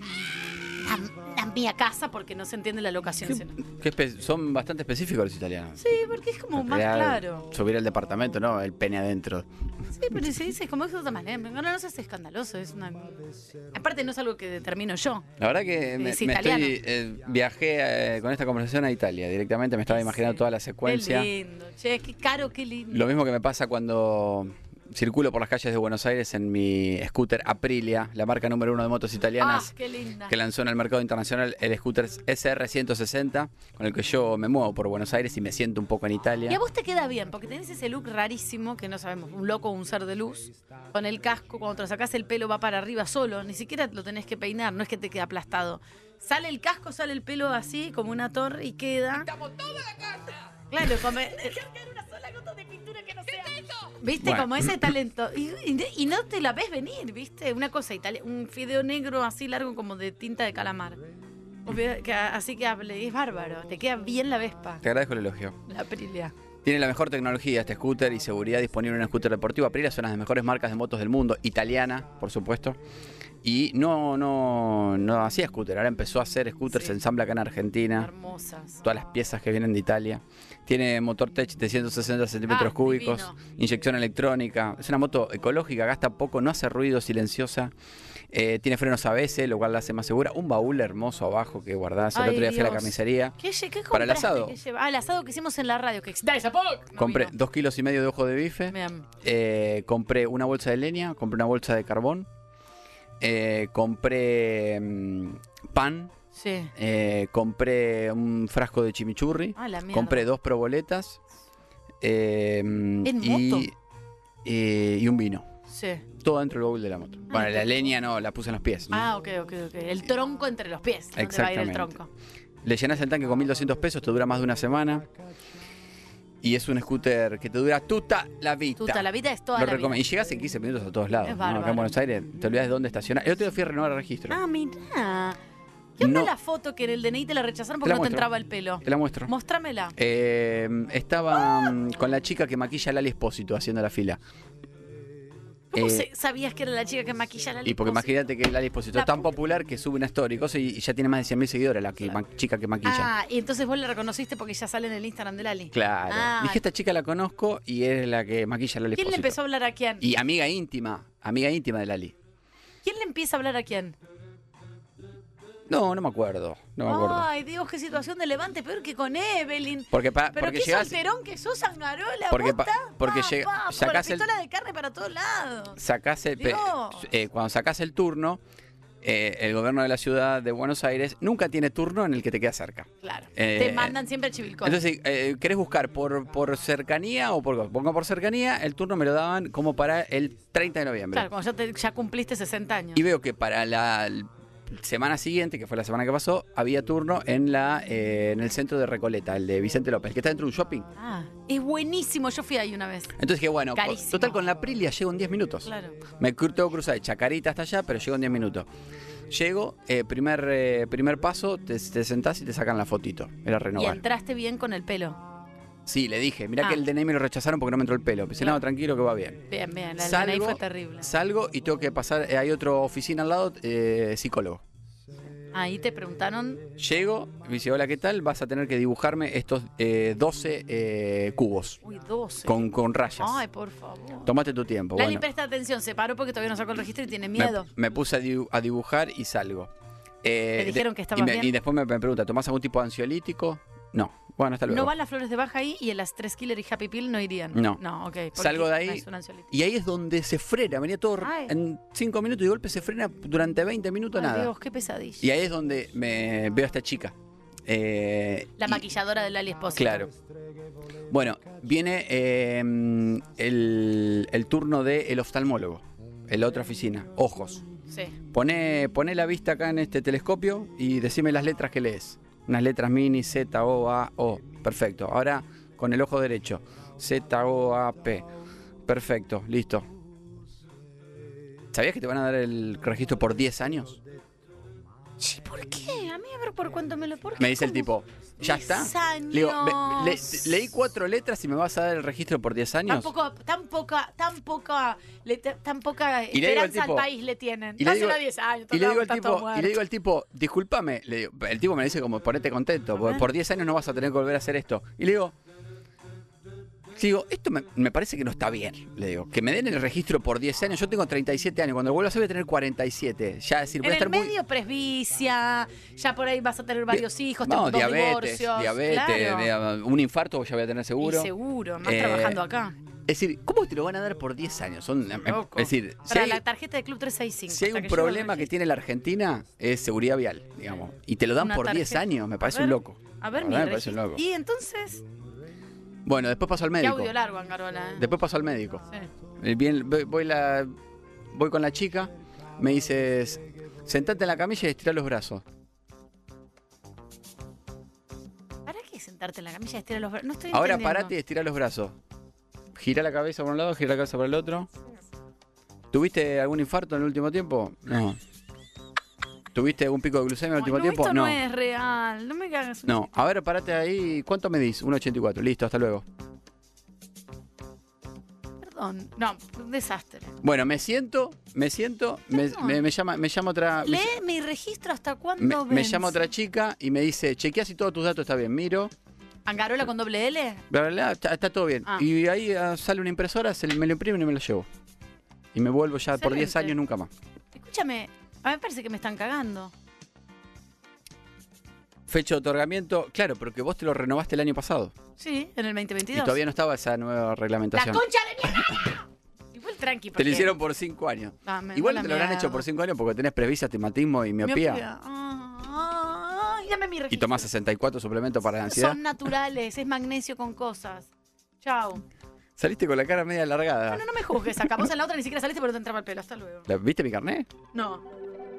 A, a mia casa porque no se entiende la locación. sino- Que espe- son bastante específicos los italianos. Sí, porque es como más Crear- claro. Subir al departamento, no, el pene adentro. Sí, pero se dice como es de otra manera. No, no seas escandaloso. Es una... Aparte no es algo que determino yo. La verdad que me, Es me italiano. estoy eh, viajé eh, con esta conversación a Italia directamente, me estaba imaginando toda la secuencia. Qué lindo. Che, qué caro, qué lindo. Lo mismo que me pasa cuando circulo por las calles de Buenos Aires en mi scooter Aprilia, la marca número uno de motos italianas, Ah, qué linda. que lanzó en el mercado internacional el scooter S R ciento sesenta, con el que yo me muevo por Buenos Aires y me siento un poco en Y Italia. a vos te queda bien, porque tenés ese look rarísimo, que no sabemos, un loco o un ser de luz, con el casco, cuando te lo sacás el pelo va para arriba solo, ni siquiera lo tenés que peinar, no es que te quede aplastado. Sale el casco, sale el pelo así, como una torre, y queda... ¡Estamos toda la casa! Claro, como... una sola gota de pintura que no sea... ¿Viste? Bueno. Como ese talento. Y, y- y no te la ves venir, ¿viste? Una cosa italiana, un fideo negro así largo como de tinta de calamar. Un fideo que- así que hable, es bárbaro, te queda bien la Vespa, Te agradezco el elogio. la Aprilia. Tiene la mejor tecnología este scooter y seguridad disponible en un scooter deportivo. Aprilia es una de las mejores marcas de motos del mundo, italiana, por supuesto. Y no, no, no hacía scooter, ahora empezó a hacer scooters, se ensambla acá en Argentina. Hermosas. Todas las piezas que vienen de Italia. Tiene motor Tech de ciento sesenta centímetros Ah, cúbicos, divino. inyección electrónica. Es una moto ecológica, gasta poco, no hace ruido, silenciosa. Eh, tiene frenos A B S, lo cual la hace más segura. Un baúl hermoso abajo que guardás. El Ay, otro día fui a la Dios. carnicería. ¿Qué, lle- qué Para el compraste? asado. ¿Qué lleva? Ah, el asado que hicimos en la radio. Que da esa poc. No Compré vino. dos kilos y medio de ojo de bife. Bien. Eh, compré una bolsa de leña, compré una bolsa de carbón. Eh, compré mm, pan. Sí. Eh, compré un frasco de chimichurri. Ah, la mierda. compré dos proboletas. Eh, ¿En y, moto? eh, y un vino. Sí. Todo dentro del baúl de la moto. Bueno, la leña no, la puse en los pies. ¿no? Ah, ok, ok, ok. El tronco entre los pies. ¿Dónde va a ir el Exactamente. tronco? Le llenas el tanque con mil doscientos pesos, te dura más de una semana. Y es un scooter que te dura toda la vida. Tuta, la vida es toda Lo la recom- vida. Y llegas en quince minutos a todos lados. Es ¿no? Acá bárbaro. en Buenos Aires te olvidas de dónde estacionar. El otro día fui a renovar el registro. Ah, mirá. ¿Qué onda No. la foto que en el D N I te la rechazaron Te porque la no te muestro. entraba el pelo? Te la muestro. Mostrámela. Eh, estaba mm, con la chica que maquilla a Lali Espósito haciendo la fila. ¿Cómo Eh, se- sabías que era la chica que maquilla la Y porque Liposi? imagínate que Lali Espósito es tan popular que sube una story cosa, y y ya tiene más de cien mil seguidores la que, ma- chica que maquilla. Ah, y entonces vos la reconociste porque ya sale en el Instagram de Lali. Claro. Ah, Dije, esta chica la conozco y es la que maquilla a Lali ¿quién le Espósito. empezó a hablar a quién? Y amiga íntima, amiga íntima de Lali. ¿Quién le empieza a hablar a quién? No, no me acuerdo, no me acuerdo. Ay, Dios, qué situación de levante, peor que con Evelyn. Porque, pa- Pero porque qué llegás, solterón que sos, Angarola. Porque vos pa- estás, porque pa, llega- pa, con sacás la el- pistola de carne para todos lados. sacás el pe- Dios. eh, cuando sacás el turno, eh, el gobierno de la ciudad de Buenos Aires nunca tiene turno en el que te queda cerca. Claro. Eh, Te mandan siempre a Chivilcoy. Entonces, eh, ¿querés buscar por, por cercanía o por pongo por cercanía? El turno me lo daban como para el treinta de noviembre. Claro, cuando ya, te- ya cumpliste sesenta años. Y veo que para la, semana siguiente, que fue la semana que pasó, había turno en la eh, en el centro de Recoleta, el de Vicente López, el que está dentro de un shopping. Ah, es buenísimo. Yo fui ahí una vez. Entonces dije, bueno, Carísimo. total con la Aprilia llego en diez minutos. Claro. Me cru- tengo que cruzar de Chacarita hasta allá, pero llego en diez minutos. Llego, eh, primer, eh, primer paso, te, te sentás y te sacan la fotito. Era Y renovar. entraste bien con el pelo. Sí, le dije, mirá Ah. que el D N I me lo rechazaron porque no me entró el pelo. Pensé, no, tranquilo que va bien. Bien, bien. La Salgo, D N I fue terrible. Salgo y tengo que pasar, eh, hay otra oficina al lado, eh, psicólogo. Ahí te preguntaron. Llego, me dice, hola, ¿qué tal? Vas a tener que dibujarme estos eh, doce eh, cubos Uy, doce. con, con rayas. Ay, por favor. Tomate tu tiempo. Lali Bueno, presta atención, se paró porque todavía no sacó el registro y tiene me, miedo. me puse a, dibu- a dibujar y salgo. Eh, ¿Te dijeron de- que estabas y, me- bien? y después me, me pregunta, ¿tomás algún tipo de ansiolítico? No. Bueno, hasta luego. No van las flores de baja ahí y en las tres killer y Happy Pill no irían. No. No, ok. porque Salgo de no ahí es un ansiolítico. y ahí es donde se frena. Venía todo Ay. en cinco minutos y de golpe se frena durante veinte minutos Ay, nada. Dios, qué pesadilla. Y ahí es donde me veo a esta chica. Eh, La maquilladora de Lali Esposa. Claro. Bueno, viene eh, el, el turno del oftalmólogo, en la otra oficina, ojos. Sí. Pone, pone la vista acá en este telescopio y decime las letras que lees. Unas letras mini, Z, O, A, O. Perfecto. Ahora con el ojo derecho. Z, O, A, P. Perfecto, listo. ¿Sabías que te van a dar el registro por diez años? Sí, ¿por qué? A mí a ver por cuánto me lo... ¿Por qué? Me dice el tipo, ¿ya diez está? años. Le digo, "Ve- le- leí cuatro letras y me vas a dar el registro por diez años. Tan poca, tan poca, tan poca, le- tan poca Y le digo al esperanza al tipo- país le tienen. y le digo- Dáselo a diez años. Y le, digo al está todo tipo, y muerto. le digo al tipo, discúlpame, le digo- el tipo me dice como ponete contento, porque por diez años no vas a tener que volver a hacer esto. Y le digo, le digo, esto me, me parece que no está bien, le digo, que me den el registro por diez años, yo tengo treinta y siete años, cuando lo vuelva a hacer voy a tener cuarenta y siete, ya decir, voy En a estar el muy... medio presbicia, ya por ahí vas a tener varios hijos, No, dos diabetes, divorcios. diabetes, claro. eh, un infarto ya voy a tener seguro. Y seguro, más Eh, trabajando acá. Es decir, ¿cómo te lo van a dar por diez años? Son, eh, Loco. es decir, si Para hay, la tarjeta de Club trescientos sesenta y cinco. si hay hasta un que llegue el problema que tiene la Argentina, es seguridad vial, digamos. Y te lo dan Una por diez tarjeta. años, me A parece ver, un loco. A ver, La mi verdad, me parece un registro. loco. Y entonces, Bueno, después paso al qué médico. audio largo, Angarola. ¿eh? Después paso al médico. Sí. Eh, Bien, voy, voy la, voy con la chica, me dices, sentate en la camilla y estira los brazos. ¿Para qué sentarte en la camilla y estirar los brazos? No estoy Ahora entendiendo. parate y estira los brazos. Gira la cabeza por un lado, gira la cabeza por el otro. ¿Tuviste algún infarto en el último tiempo? No. ¿Tuviste algún pico de glucemia en el último No, tiempo? esto No. no es real. No me cagas. No. A ver, parate ahí. ¿Cuánto medís? uno ochenta y cuatro. Listo, hasta luego. Perdón. No, un desastre. Bueno, me siento, me siento, me, me- me llama, me llama otra. Me, Lee mi registro hasta me- cuándo me vence. llama otra chica y me dice, chequea si todos tus datos están bien. Miro, ¿Angarola con doble L? bla, bla, bla, está, está todo bien. Ah. Y ahí ah, sale una impresora, se, me lo imprimen y me lo llevo. Y me vuelvo ya por diez Excelente. años nunca más. Escúchame, a mí me parece que me están cagando. Fecha de otorgamiento, claro, porque vos te lo renovaste el año pasado. Sí, en el veinte veintidós. Y todavía no estaba esa nueva ¡La reglamentación. concha de mierda! Igual tranqui, Te porque... lo hicieron por cinco años. Ah, me- Igual la te lo habrán mierda. hecho por cinco años porque tenés presbicia, astigmatismo y miopía. Miopía. Ah, ay, dame mi Y registro. tomás sesenta y cuatro suplementos para la ansiedad. Son naturales, es magnesio con cosas. Chao. Saliste con la cara media alargada. Bueno, no me juzgues acá. Vos en la otra ni siquiera saliste porque no te entraba el pelo. Hasta luego. ¿La- ¿Viste mi carnet? No.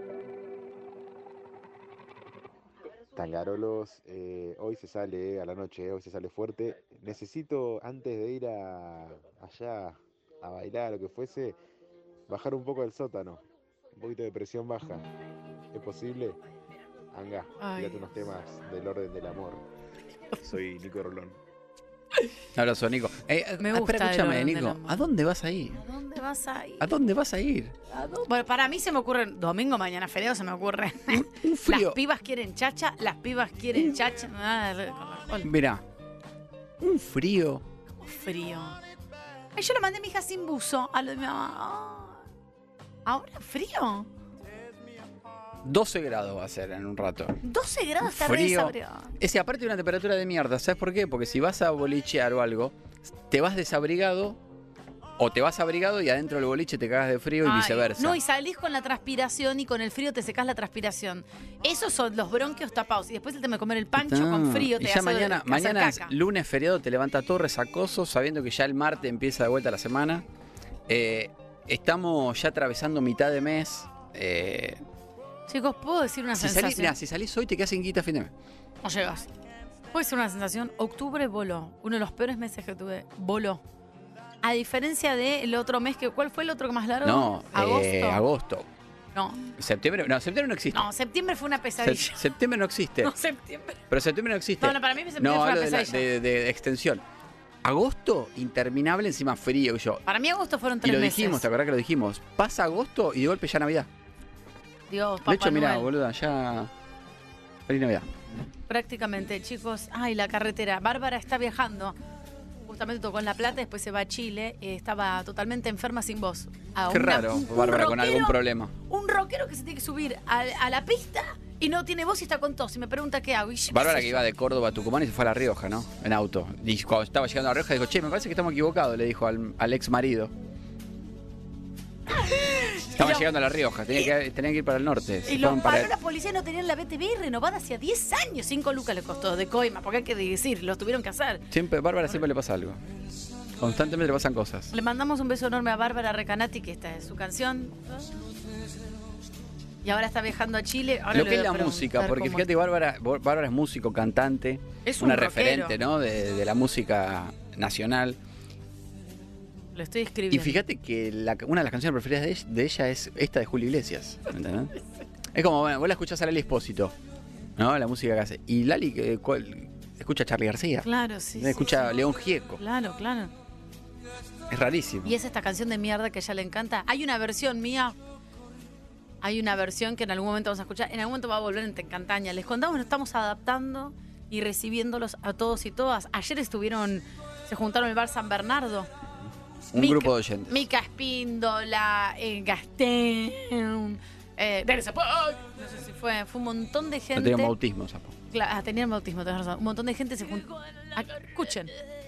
Tangarolos, eh, hoy se sale a la noche, hoy se sale fuerte. Necesito, antes de ir a allá a bailar, lo que fuese, bajar un poco del sótano. Un poquito de presión baja. ¿Es posible? Anga, Ay. tírate unos temas del orden del amor. Soy Nico Rolón. Un abrazo, Nico. Eh, Me ah, gusta espera, el escúchame, orden del Nico. amor. ¿A dónde vas a ir? ¿A dónde vas a ir? ¿A dónde vas a ir? Bueno, para mí se me ocurre domingo, mañana feriado, se me ocurre. Un frío. Las pibas quieren chacha, las pibas quieren chacha. Ah, con Mirá, un frío. frío. Ay, yo lo mandé a mi hija sin buzo. A lo de mi mamá. Ah. ¿Ahora frío? doce grados va a ser en un rato. doce grados está re Frío. desabrigado. Ese aparte de una temperatura de mierda. ¿Sabes por qué? Porque si vas a bolichear o algo, te vas desabrigado o te vas abrigado y adentro del boliche te cagas de frío y Ay, viceversa. No, y salís con la transpiración y con el frío te secás la transpiración. Esos son los bronquios tapados. Y después el tema de comer el pancho Ah, con frío te y ya hace mañana, hacer mañana es caca. lunes feriado, te levanta todo resacoso, sabiendo que ya el martes empieza de vuelta la semana. Eh, estamos ya atravesando mitad de mes. eh, Chicos, ¿puedo decir una Si sensación? salís, mirá, si salís hoy te quedas sin guita a fin de mes. No llegas. ¿Puedo decir una sensación? Octubre voló. Uno de los peores meses que tuve. Voló. A diferencia del otro mes, que ¿cuál fue el otro más largo? No, ¿Agosto? eh, agosto. No. Septiembre, no, septiembre no existe. No, septiembre fue una Se- pesadilla. septiembre no existe. No, septiembre. Pero septiembre no existe. No, no, para mí septiembre no, fue una hablo de, la- pesadilla. de- de extensión. Agosto, interminable, encima frío. Y yo. Para mí agosto fueron Y tres lo meses. dijimos, ¿te acordás que lo dijimos? Pasa agosto y de golpe ya Navidad. Dios, Papá de hecho, mirá, Noel. boluda, ya. Feliz Navidad. Prácticamente, chicos. Ay, la carretera. Bárbara está viajando. Justamente tocó en La Plata, después se va a Chile. eh, estaba totalmente enferma sin voz. A Qué una- raro, un Bárbara, con rockero- algún problema. Un rockero que se tiene que subir a, a la pista y no tiene voz y está con tos. Y me pregunta qué hago. Y yo, ¿qué Bárbara sé que yo? iba de Córdoba a Tucumán y se fue a La Rioja, ¿no? En auto. Y cuando estaba llegando a La Rioja dijo, che, me parece que estamos equivocados, le dijo al, al ex marido. Estaba Yo- llegando a La Rioja, tenía que, tenía que ir para el norte. Se Y los fueron para- paró la policía, no tenían la B T V renovada hacía diez años. cinco lucas le costó de coima, porque hay que decir, lo tuvieron que hacer. Siempre, Bárbara siempre le pasa algo. Constantemente le pasan cosas. Le mandamos un beso enorme a Bárbara Recanati, que esta es su canción. Y ahora está viajando a Chile. Ahora Lo le que es voy a la preguntar música, porque cómo fíjate, Bárbara, Bárbara es músico, cantante, Es un una rockero. referente, ¿no? De, de la música nacional. Lo estoy Y escribiendo. fíjate que la- una de las canciones preferidas de ella, de ella es esta de Julio Iglesias. ¿Entendés? Es como, bueno, vos la escuchás a Lali Espósito, ¿no? La música que hace. Y Lali, eh, ¿cuál? Escucha a Charly García. Claro, sí. sí, Escucha a sí. León Gieco. Claro, claro. Es rarísimo. Y es esta canción de mierda que a ella le encanta. Hay una versión mía. Hay una versión que en algún momento vamos a escuchar. En algún momento va a volver en Te Encantaña. Les contamos, nos estamos adaptando y recibiéndolos a todos y todas. Ayer estuvieron, se juntaron en el bar San Bernardo. Un Mica- grupo de oyentes. Mica Espíndola, eh, Gastén, eh, Dere Zapag, no sé si fue, fue un montón de No gente. teníamos bautismo, Sapo. Cla- ah, tenían bautismo, tenés razón. Un montón de gente se juntó. Ah, escuchen.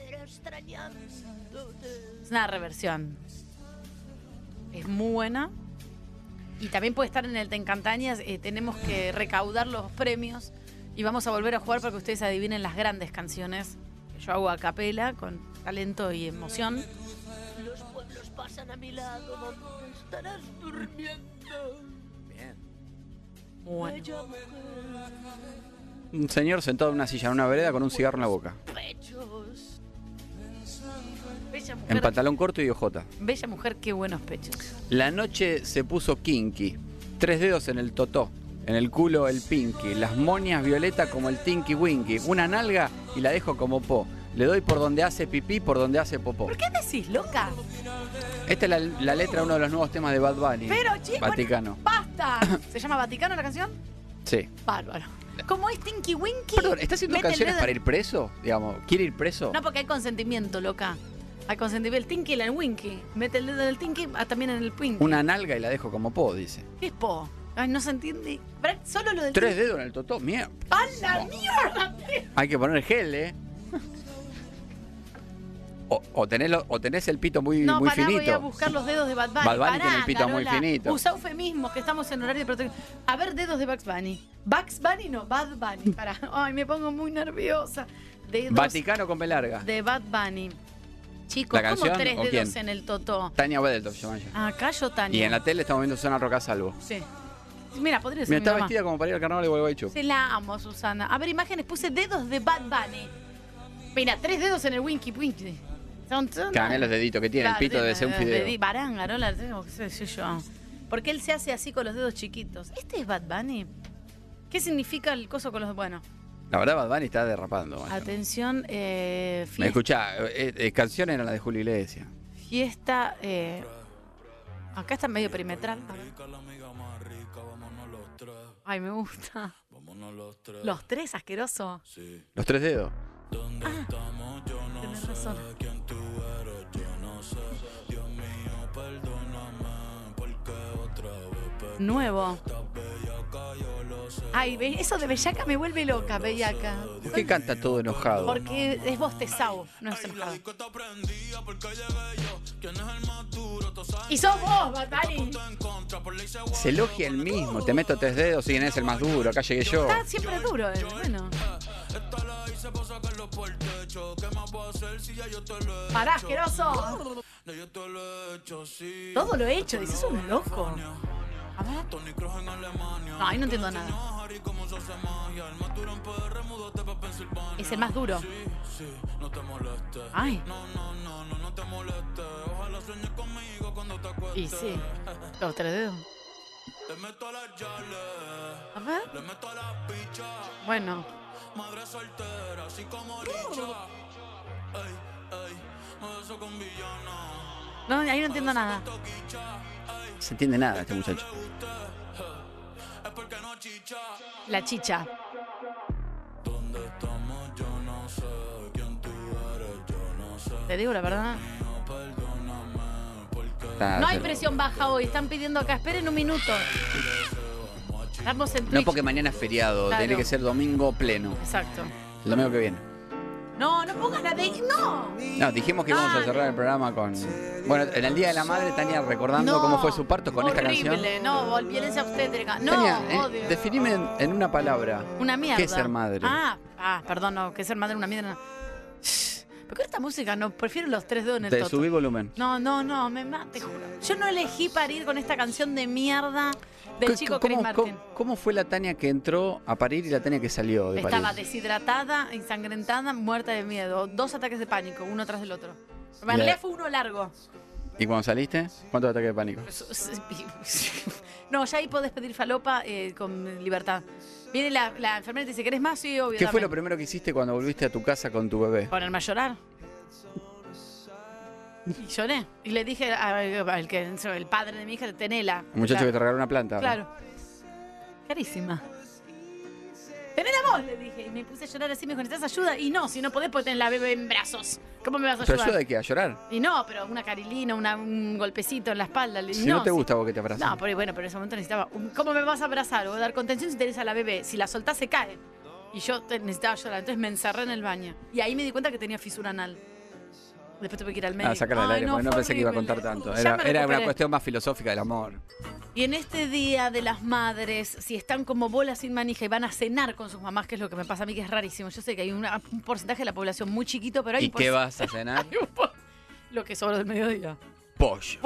Es una reversión. Es muy buena. Y también puede estar en el Te Encantañas. Eh, tenemos que recaudar los premios. Y vamos a volver a jugar para que ustedes adivinen las grandes canciones que yo hago a capela, con talento y emoción. Los pueblos pasan a mi lado, ¿dónde estarás durmiendo? Bien. Bueno. Bella mujer, Un señor sentado en una silla en una vereda con un cigarro en la boca. pechos. Bella mujer, En pantalón corto y ojota. bella mujer, qué buenos pechos. La noche se puso kinky. Tres dedos en el totó. En el culo el pinky. Las moñas violeta como el tinky winky. Una nalga y la dejo como po. Le doy por donde hace pipí, por donde hace popó. ¿Por qué decís, loca? Esta es la, la letra de uno de los nuevos temas de Bad Bunny. Pero, chicos, Vaticano. ¡basta! ¿Se llama Vaticano la canción? Sí. Bárbaro. ¿Cómo es Tinky Winky? Perdón, ¿está haciendo Mete el canciones dedo- para ir preso? Digamos, ¿quiere ir preso? No, porque hay consentimiento, loca. Hay consentimiento. El Tinky y el Winky. Mete el dedo en el Tinky, ah, también en el Winky. Una nalga y la dejo como po, dice. ¿Qué es po? Ay, no se entiende. Pero solo lo del Tres Tinky. dedos en el totó. Mierda. ¡A la mierda! Hay que poner gel, ¿eh? O, o, tenés, lo- o tenés el pito muy, No, muy pará, voy a finito. buscar los dedos de Bad Bunny. Bad Bunny Pará, tiene el pito muy Carola. finito. Usa eufemismos, que estamos en horario de protección. A ver, dedos de Bugs Bunny. Bugs Bunny no, Bad Bunny. Pará. Ay, me pongo muy nerviosa. Dedos Vaticano con B larga. de Bad Bunny. Chicos, ¿La ¿cómo canción tres o dedos quién? en el totó? Tania Wedeltoff se llama ella. Acá yo, Tania. Y en la tele estamos viendo Susana Roca Salvo. Sí. Mira, podría ser Mira, mi está mamá. vestida como para ir al carnaval de Gualeguaychú. Se la amo, Susana. A ver, imágenes. Puse dedos de Bad Bunny. Mira, tres dedos en el Winky Winky. Son, son- Cambiá los deditos que tiene, el pito debe ser un fideo. Barangarola, qué sé yo. Porque él se hace así con los dedos chiquitos. ¿Este es Bad Bunny? ¿Qué significa el coso con los... Bueno, La verdad, Bad Bunny está derrapando. maestro. atención, eh, Me fiesta, escuchá, eh, eh, canciones eran las de Julio Iglesias. fiesta eh, acá está medio perimetral. Ay, me gusta. Los tres, asqueroso. Los tres dedos. Tenés razón. Nuevo. Ay, ve- eso de bellaca me vuelve loca, bellaca. ¿Por qué canta todo enojado? Porque es bostezado, no es enojado. Y sos vos, Bad Bunny. Se elogia el mismo. Te meto tres dedos y quién es el más duro. Acá llegué yo. Está siempre duro, eh. Bueno. Pará, asqueroso. Todo lo he hecho, dices, un loco. A ver. No, ahí no entiendo nada. Es el más duro. Ay. Y sí. Los tres dedos. A ver. Bueno. No, ahí no entiendo nada. No se entiende nada este muchacho. La chicha. Te digo la verdad. Ah, No hay pero- presión baja hoy. Están pidiendo acá. Esperen un minuto. Estamos en No Twitch. porque mañana es feriado, Claro. tiene que ser domingo pleno. Exacto. El domingo que viene. No, no pongas la de... ¡No! No, dijimos que íbamos a cerrar el programa con... Bueno, en el Día de la Madre, Tania recordando No. cómo fue su parto con esta canción. Horrible. No, violencia obstétrica. No, Tania, eh, odio. definime en, en una palabra. Una mierda. ¿Qué es ser madre? Ah, ah, perdón, no. ¿Qué es ser madre? Una mierda. ¿Por qué esta música no? Prefiero los tres dedos en el Te toto. subí volumen. No, no, no, me mata, te juro. Yo no elegí parir con esta canción de mierda del ¿Cómo- chico Chris cómo, Martin. cómo- cómo fue la Tania que entró a parir y la Tania que salió de Estaba parir? deshidratada, ensangrentada, muerta de miedo. Dos ataques de pánico, uno tras del otro. En Ya. realidad fue uno largo. ¿Y cuando saliste? ¿Cuántos ataques de pánico? No, ya ahí podés pedir falopa eh, con libertad. Viene la, la enfermera y te dice, ¿querés más? Sí, obvio. ¿Qué fue dame. lo primero que hiciste cuando volviste a tu casa con tu bebé? Ponerme a llorar. Y lloré. Y le dije al al que el padre de mi hija, tenela. Un muchacho Claro. que te regaló una planta. ¿no? Claro. Carísima. Tenela vos, le dije. Y me puse a llorar así, me dijo, ¿necesitas ayuda? Y no, si no podés, pues tener la bebé en brazos. ¿Cómo me vas a ¿Pero ayudar? ayuda de qué? ¿A llorar? Y no, pero una carilina, una- un golpecito en la espalda. Le- Si no, te sí. gusta vos que te abracen. No, pero bueno, pero en ese momento necesitaba. un- ¿Cómo me vas a abrazar o dar contención si tenés a la bebé? Si la soltás, se cae. Y yo te- necesitaba llorar. Entonces me encerré en el baño. Y ahí me di cuenta que tenía fisura anal. Después tuve que ir al médico. Ah, sacarla del Ay, aire, porque no fue pensé que iba a horrible. contar tanto. Ya Era, me era una recuperé. cuestión más filosófica del amor. Y en este día de las madres, si están como bolas sin manija y van a cenar con sus mamás, que es lo que me pasa a mí, que es rarísimo. Yo sé que hay una- un porcentaje de la población muy chiquito, pero hay ¿Y un qué porcentaje- vas a cenar? Lo que sobra del mediodía. Pollo.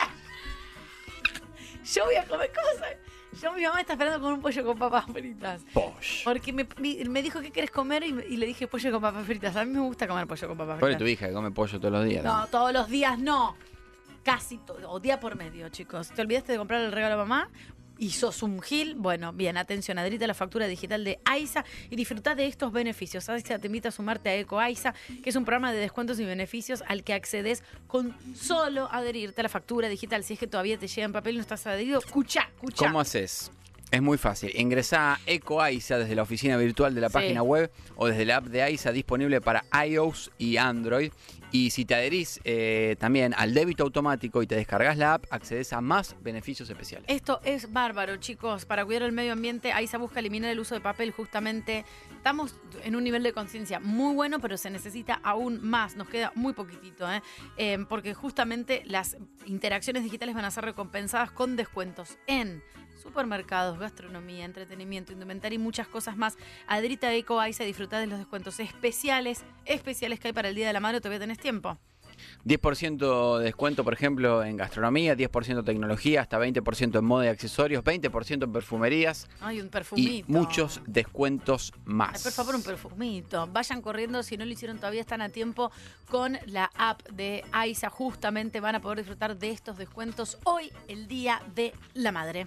Yo voy a comer cosas. Yo, mi mamá está esperando con un pollo con papas fritas. Pollo. Porque me, mi- me dijo qué querés comer y, me- y le dije pollo con papas fritas. A mí me gusta comer pollo con papas Pobre fritas. tu hija que come pollo todos los días. No, todos los días no. Casi todo. O día por medio, chicos. ¿Te olvidaste de comprar el regalo a mamá? Y sos un gil. Bueno, bien, atención, adherite a la factura digital de AISA y disfruta de estos beneficios. AISA te invita a sumarte a Eco AISA, que es un programa de descuentos y beneficios al que accedes con solo adherirte a la factura digital. Si es que todavía te llega en papel y no estás adherido, escucha, escucha. ¿Cómo haces? Es muy fácil. Ingresá a Eco AISA desde la oficina virtual de la Sí. página web o desde la app de AISA disponible para iOS y Android. Y si te adherís eh, también al débito automático y te descargas la app, accedes a más beneficios especiales. Esto es bárbaro, chicos. Para cuidar el medio ambiente, AISA busca eliminar el uso de papel justamente. Estamos en un nivel de conciencia muy bueno, pero se necesita aún más. Nos queda muy poquitito, ¿eh? Eh, porque justamente las interacciones digitales van a ser recompensadas con descuentos en supermercados, gastronomía, entretenimiento, indumentaria y muchas cosas más. Adherite a Eco AISA y disfruta de los descuentos especiales, especiales que hay para el Día de la Madre. Todavía tenés tiempo. diez por ciento de descuento, por ejemplo, en gastronomía, diez por ciento tecnología, hasta veinte por ciento en moda y accesorios, veinte por ciento en perfumerías Ay, un y perfumito. muchos descuentos Ay, más. por favor, un perfumito. Vayan corriendo, si no lo hicieron todavía, están a tiempo con la app de AISA. Justamente van a poder disfrutar de estos descuentos hoy, el Día de la Madre.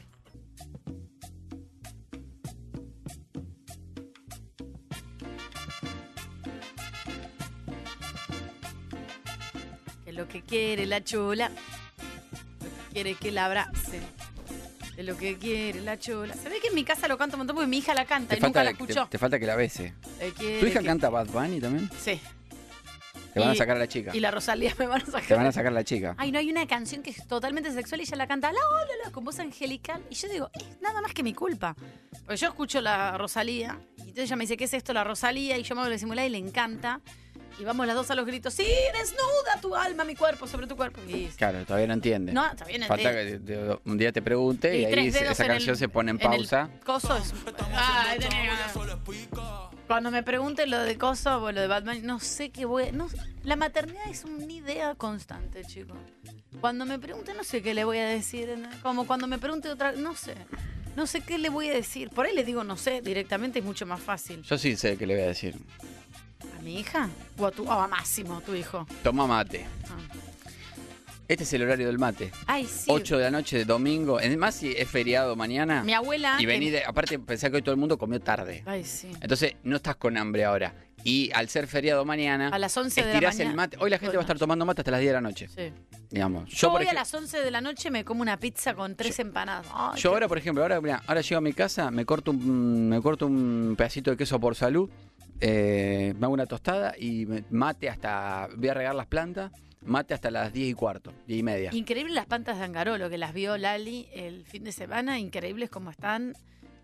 Que es lo que quiere la chula, lo que quiere que la abrace. Es lo que quiere la chula. Se ve que en mi casa lo canto un montón porque mi hija la canta Te y nunca la falta, escuchó. te, te falta que la bese. Eh, quiere ¿Tu hija que- canta Bad Bunny también? Sí. Te van a Y- sacar a la chica. Y la Rosalía me van a sacar. Te van a sacar a la chica. Ay, no, hay una canción que es totalmente sexual y ella la canta la, la, la, con voz angelical. Y yo digo, es nada más que mi culpa. Porque yo escucho la Rosalía y entonces ella me dice, ¿qué es esto, la Rosalía? Y yo me hago la simulada y le encanta. Y vamos las dos a los gritos, sí, desnuda tu alma, mi cuerpo, sobre tu cuerpo. Y Claro, todavía no entiende. No, todavía no Falta entiende. que te- un día te pregunte y, Y ahí tres dedos esa en el- canción se pone en en el pausa. coso es... Ay, tenés- Cuando me pregunten lo de coso o lo de Batman, no sé qué voy a... No, la maternidad es una idea constante, chicos. Cuando me pregunte, no sé qué le voy a decir. Como cuando me pregunte otra, no sé. No sé qué le voy a decir. Por ahí le digo no sé, directamente es mucho más fácil. Yo sí sé qué le voy a decir. ¿A mi hija? ¿O a, tu, o a Máximo, tu hijo? Toma mate. Ah. Este es el horario del mate. Ay, sí. ocho de la noche de domingo. Además, si es feriado mañana. Mi abuela... Y vení que- de... Aparte, pensá que hoy todo el mundo comió tarde. Ay, sí. Entonces, no estás con hambre ahora. Y al ser feriado mañana... A las once de la estirás mañana. el mate. Hoy la gente va a estar tomando mate hasta las diez de la noche. Sí. Digamos. Yo, por hoy a ej- las once de la noche me como una pizza con tres empanadas. Ay, Yo qué- ahora, por ejemplo, ahora, mirá, ahora llego a mi casa, me corto un, me corto un pedacito de queso por salud, eh, me hago una tostada y me- mate hasta... Voy a regar las plantas, mate hasta las diez y cuarto, diez y media. Increíble las plantas de Angarolo, que las vio Lali el fin de semana. Increíbles como están.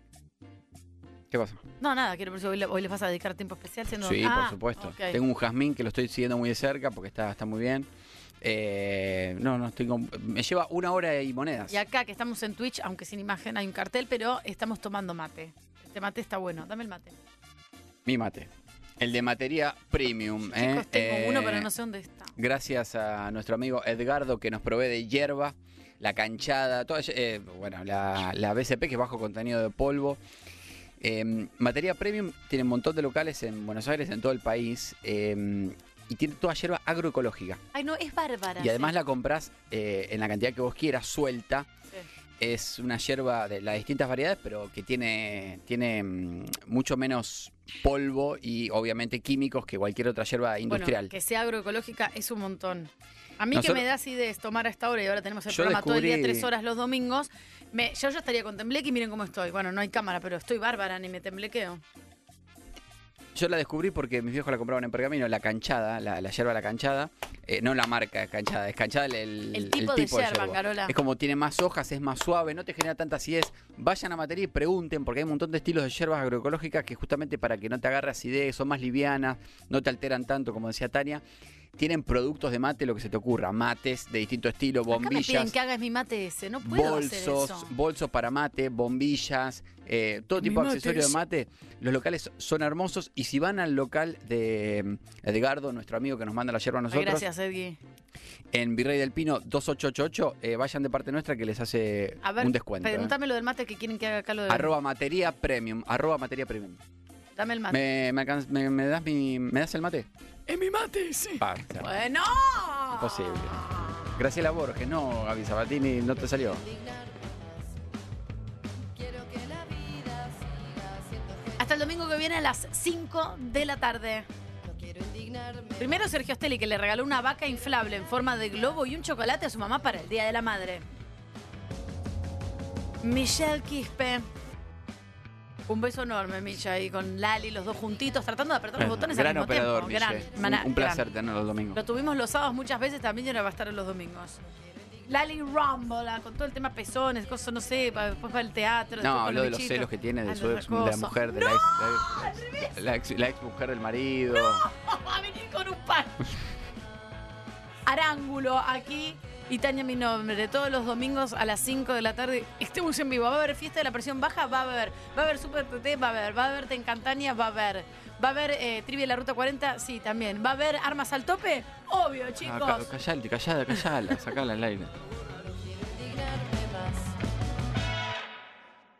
¿Qué pasa? No, nada, quiero por eso hoy, le- hoy les vas a dedicar tiempo especial siendo... Sí, Ah, por supuesto. ok. Tengo un jazmín que lo estoy siguiendo muy de cerca porque está, está muy bien. Eh, no, no, estoy con- me lleva una hora y monedas. Y acá que estamos en Twitch, aunque sin imagen hay un cartel, pero estamos tomando mate. Este mate está bueno. Dame el mate. Mi mate. El de materia premium. ¿eh? Chicos, tengo Eh, uno, pero no sé dónde está. Gracias a nuestro amigo Edgardo que nos provee de hierba, la canchada, toda, eh, bueno, la, la B C P que es bajo contenido de polvo. Eh, materia premium tiene un montón de locales en Buenos Aires, en todo el país. eh, y tiene toda hierba agroecológica. Ay, no, es bárbara. Y además sí. la compras eh, en la cantidad que vos quieras, suelta. Sí. Es una hierba de las distintas variedades, pero que tiene, tiene mm, mucho menos polvo y obviamente químicos que cualquier otra hierba industrial. Bueno, que sea agroecológica es un montón. A mí Nosotros- que me da acidez tomar a esta hora y ahora tenemos el Yo programa todo el día, descubrí- tres horas los domingos, me, yo ya estaría con tembleque y miren cómo estoy. Bueno, no hay cámara, pero estoy bárbara, ni me temblequeo. Yo la descubrí porque mis viejos la compraban en Pergamino, la canchada, la, la yerba la canchada. Eh, no la marca canchada, es canchada el, el, El tipo de yerba, Carola. Es como tiene más hojas, es más suave, no te genera tanta acidez. Vayan a materia y pregunten, porque hay un montón de estilos de yerbas agroecológicas que justamente para que no te agarre acidez, son más livianas, no te alteran tanto, como decía Tania. Tienen productos de mate, lo que se te ocurra, mates de distinto estilo, Acá me piden bombillas, que hagas mi mate ese, no puedo hacer bolsos, eso. bolsos para mate, bombillas, eh, todo Mi tipo de mate accesorios es- de mate. Los locales son hermosos y si van al local de mm, Edgardo, nuestro amigo que nos manda la yerba a Ay, nosotros, gracias, Edgui. en Virrey del Pino dos ocho ocho ocho, eh, vayan de parte nuestra que les hace A ver, un descuento. eh. pregúntame lo del mate que quieren que haga acá lo de... Arroba materia premium, arroba materia premium. Dame el mate. ¿Me, me, alcanz- me- me das mi, ¿Me das el mate? Es mi mate, sí. Ah, o sea, Bueno. imposible. Graciela Borges, no, Gaby Sabatini, no te salió. Hasta el domingo que viene a las cinco de la tarde. Primero Sergio Stelli, que le regaló una vaca inflable en forma de globo y un chocolate a su mamá para el Día de la Madre. Michelle Quispe. Un beso enorme, Micha, ahí con Lali, los dos juntitos, tratando de apretar los botones Gran al mismo operador, tiempo. Gran, Miche. Un- mana- un, placer gran. tenerlo el domingo. Lo tuvimos los sábados muchas veces también y ahora va a estar en los domingos. Lali Rumble, ah, con todo el tema pezones, cosas, no sé, pa- después va al teatro. después No, con habló de los bichitos. celos que tiene de Ah, su los ex, de la recosos. mujer, de la, ex, la, ex, la ex- la ex mujer del marido. Va a venir con un pan. Arángulo aquí y Tania mi nombre. Todos los domingos a las cinco de la tarde estemos en vivo. Va a haber fiesta de la presión baja, va a haber. Va a haber Super T T, va a haber. Va a haber Te Encantania, va a haber. Va a haber eh, Trivia de la Ruta cuarenta, sí, también. Va a haber Armas al Tope, obvio, chicos. Ah, ca- callate, callada, callala, sacala al aire.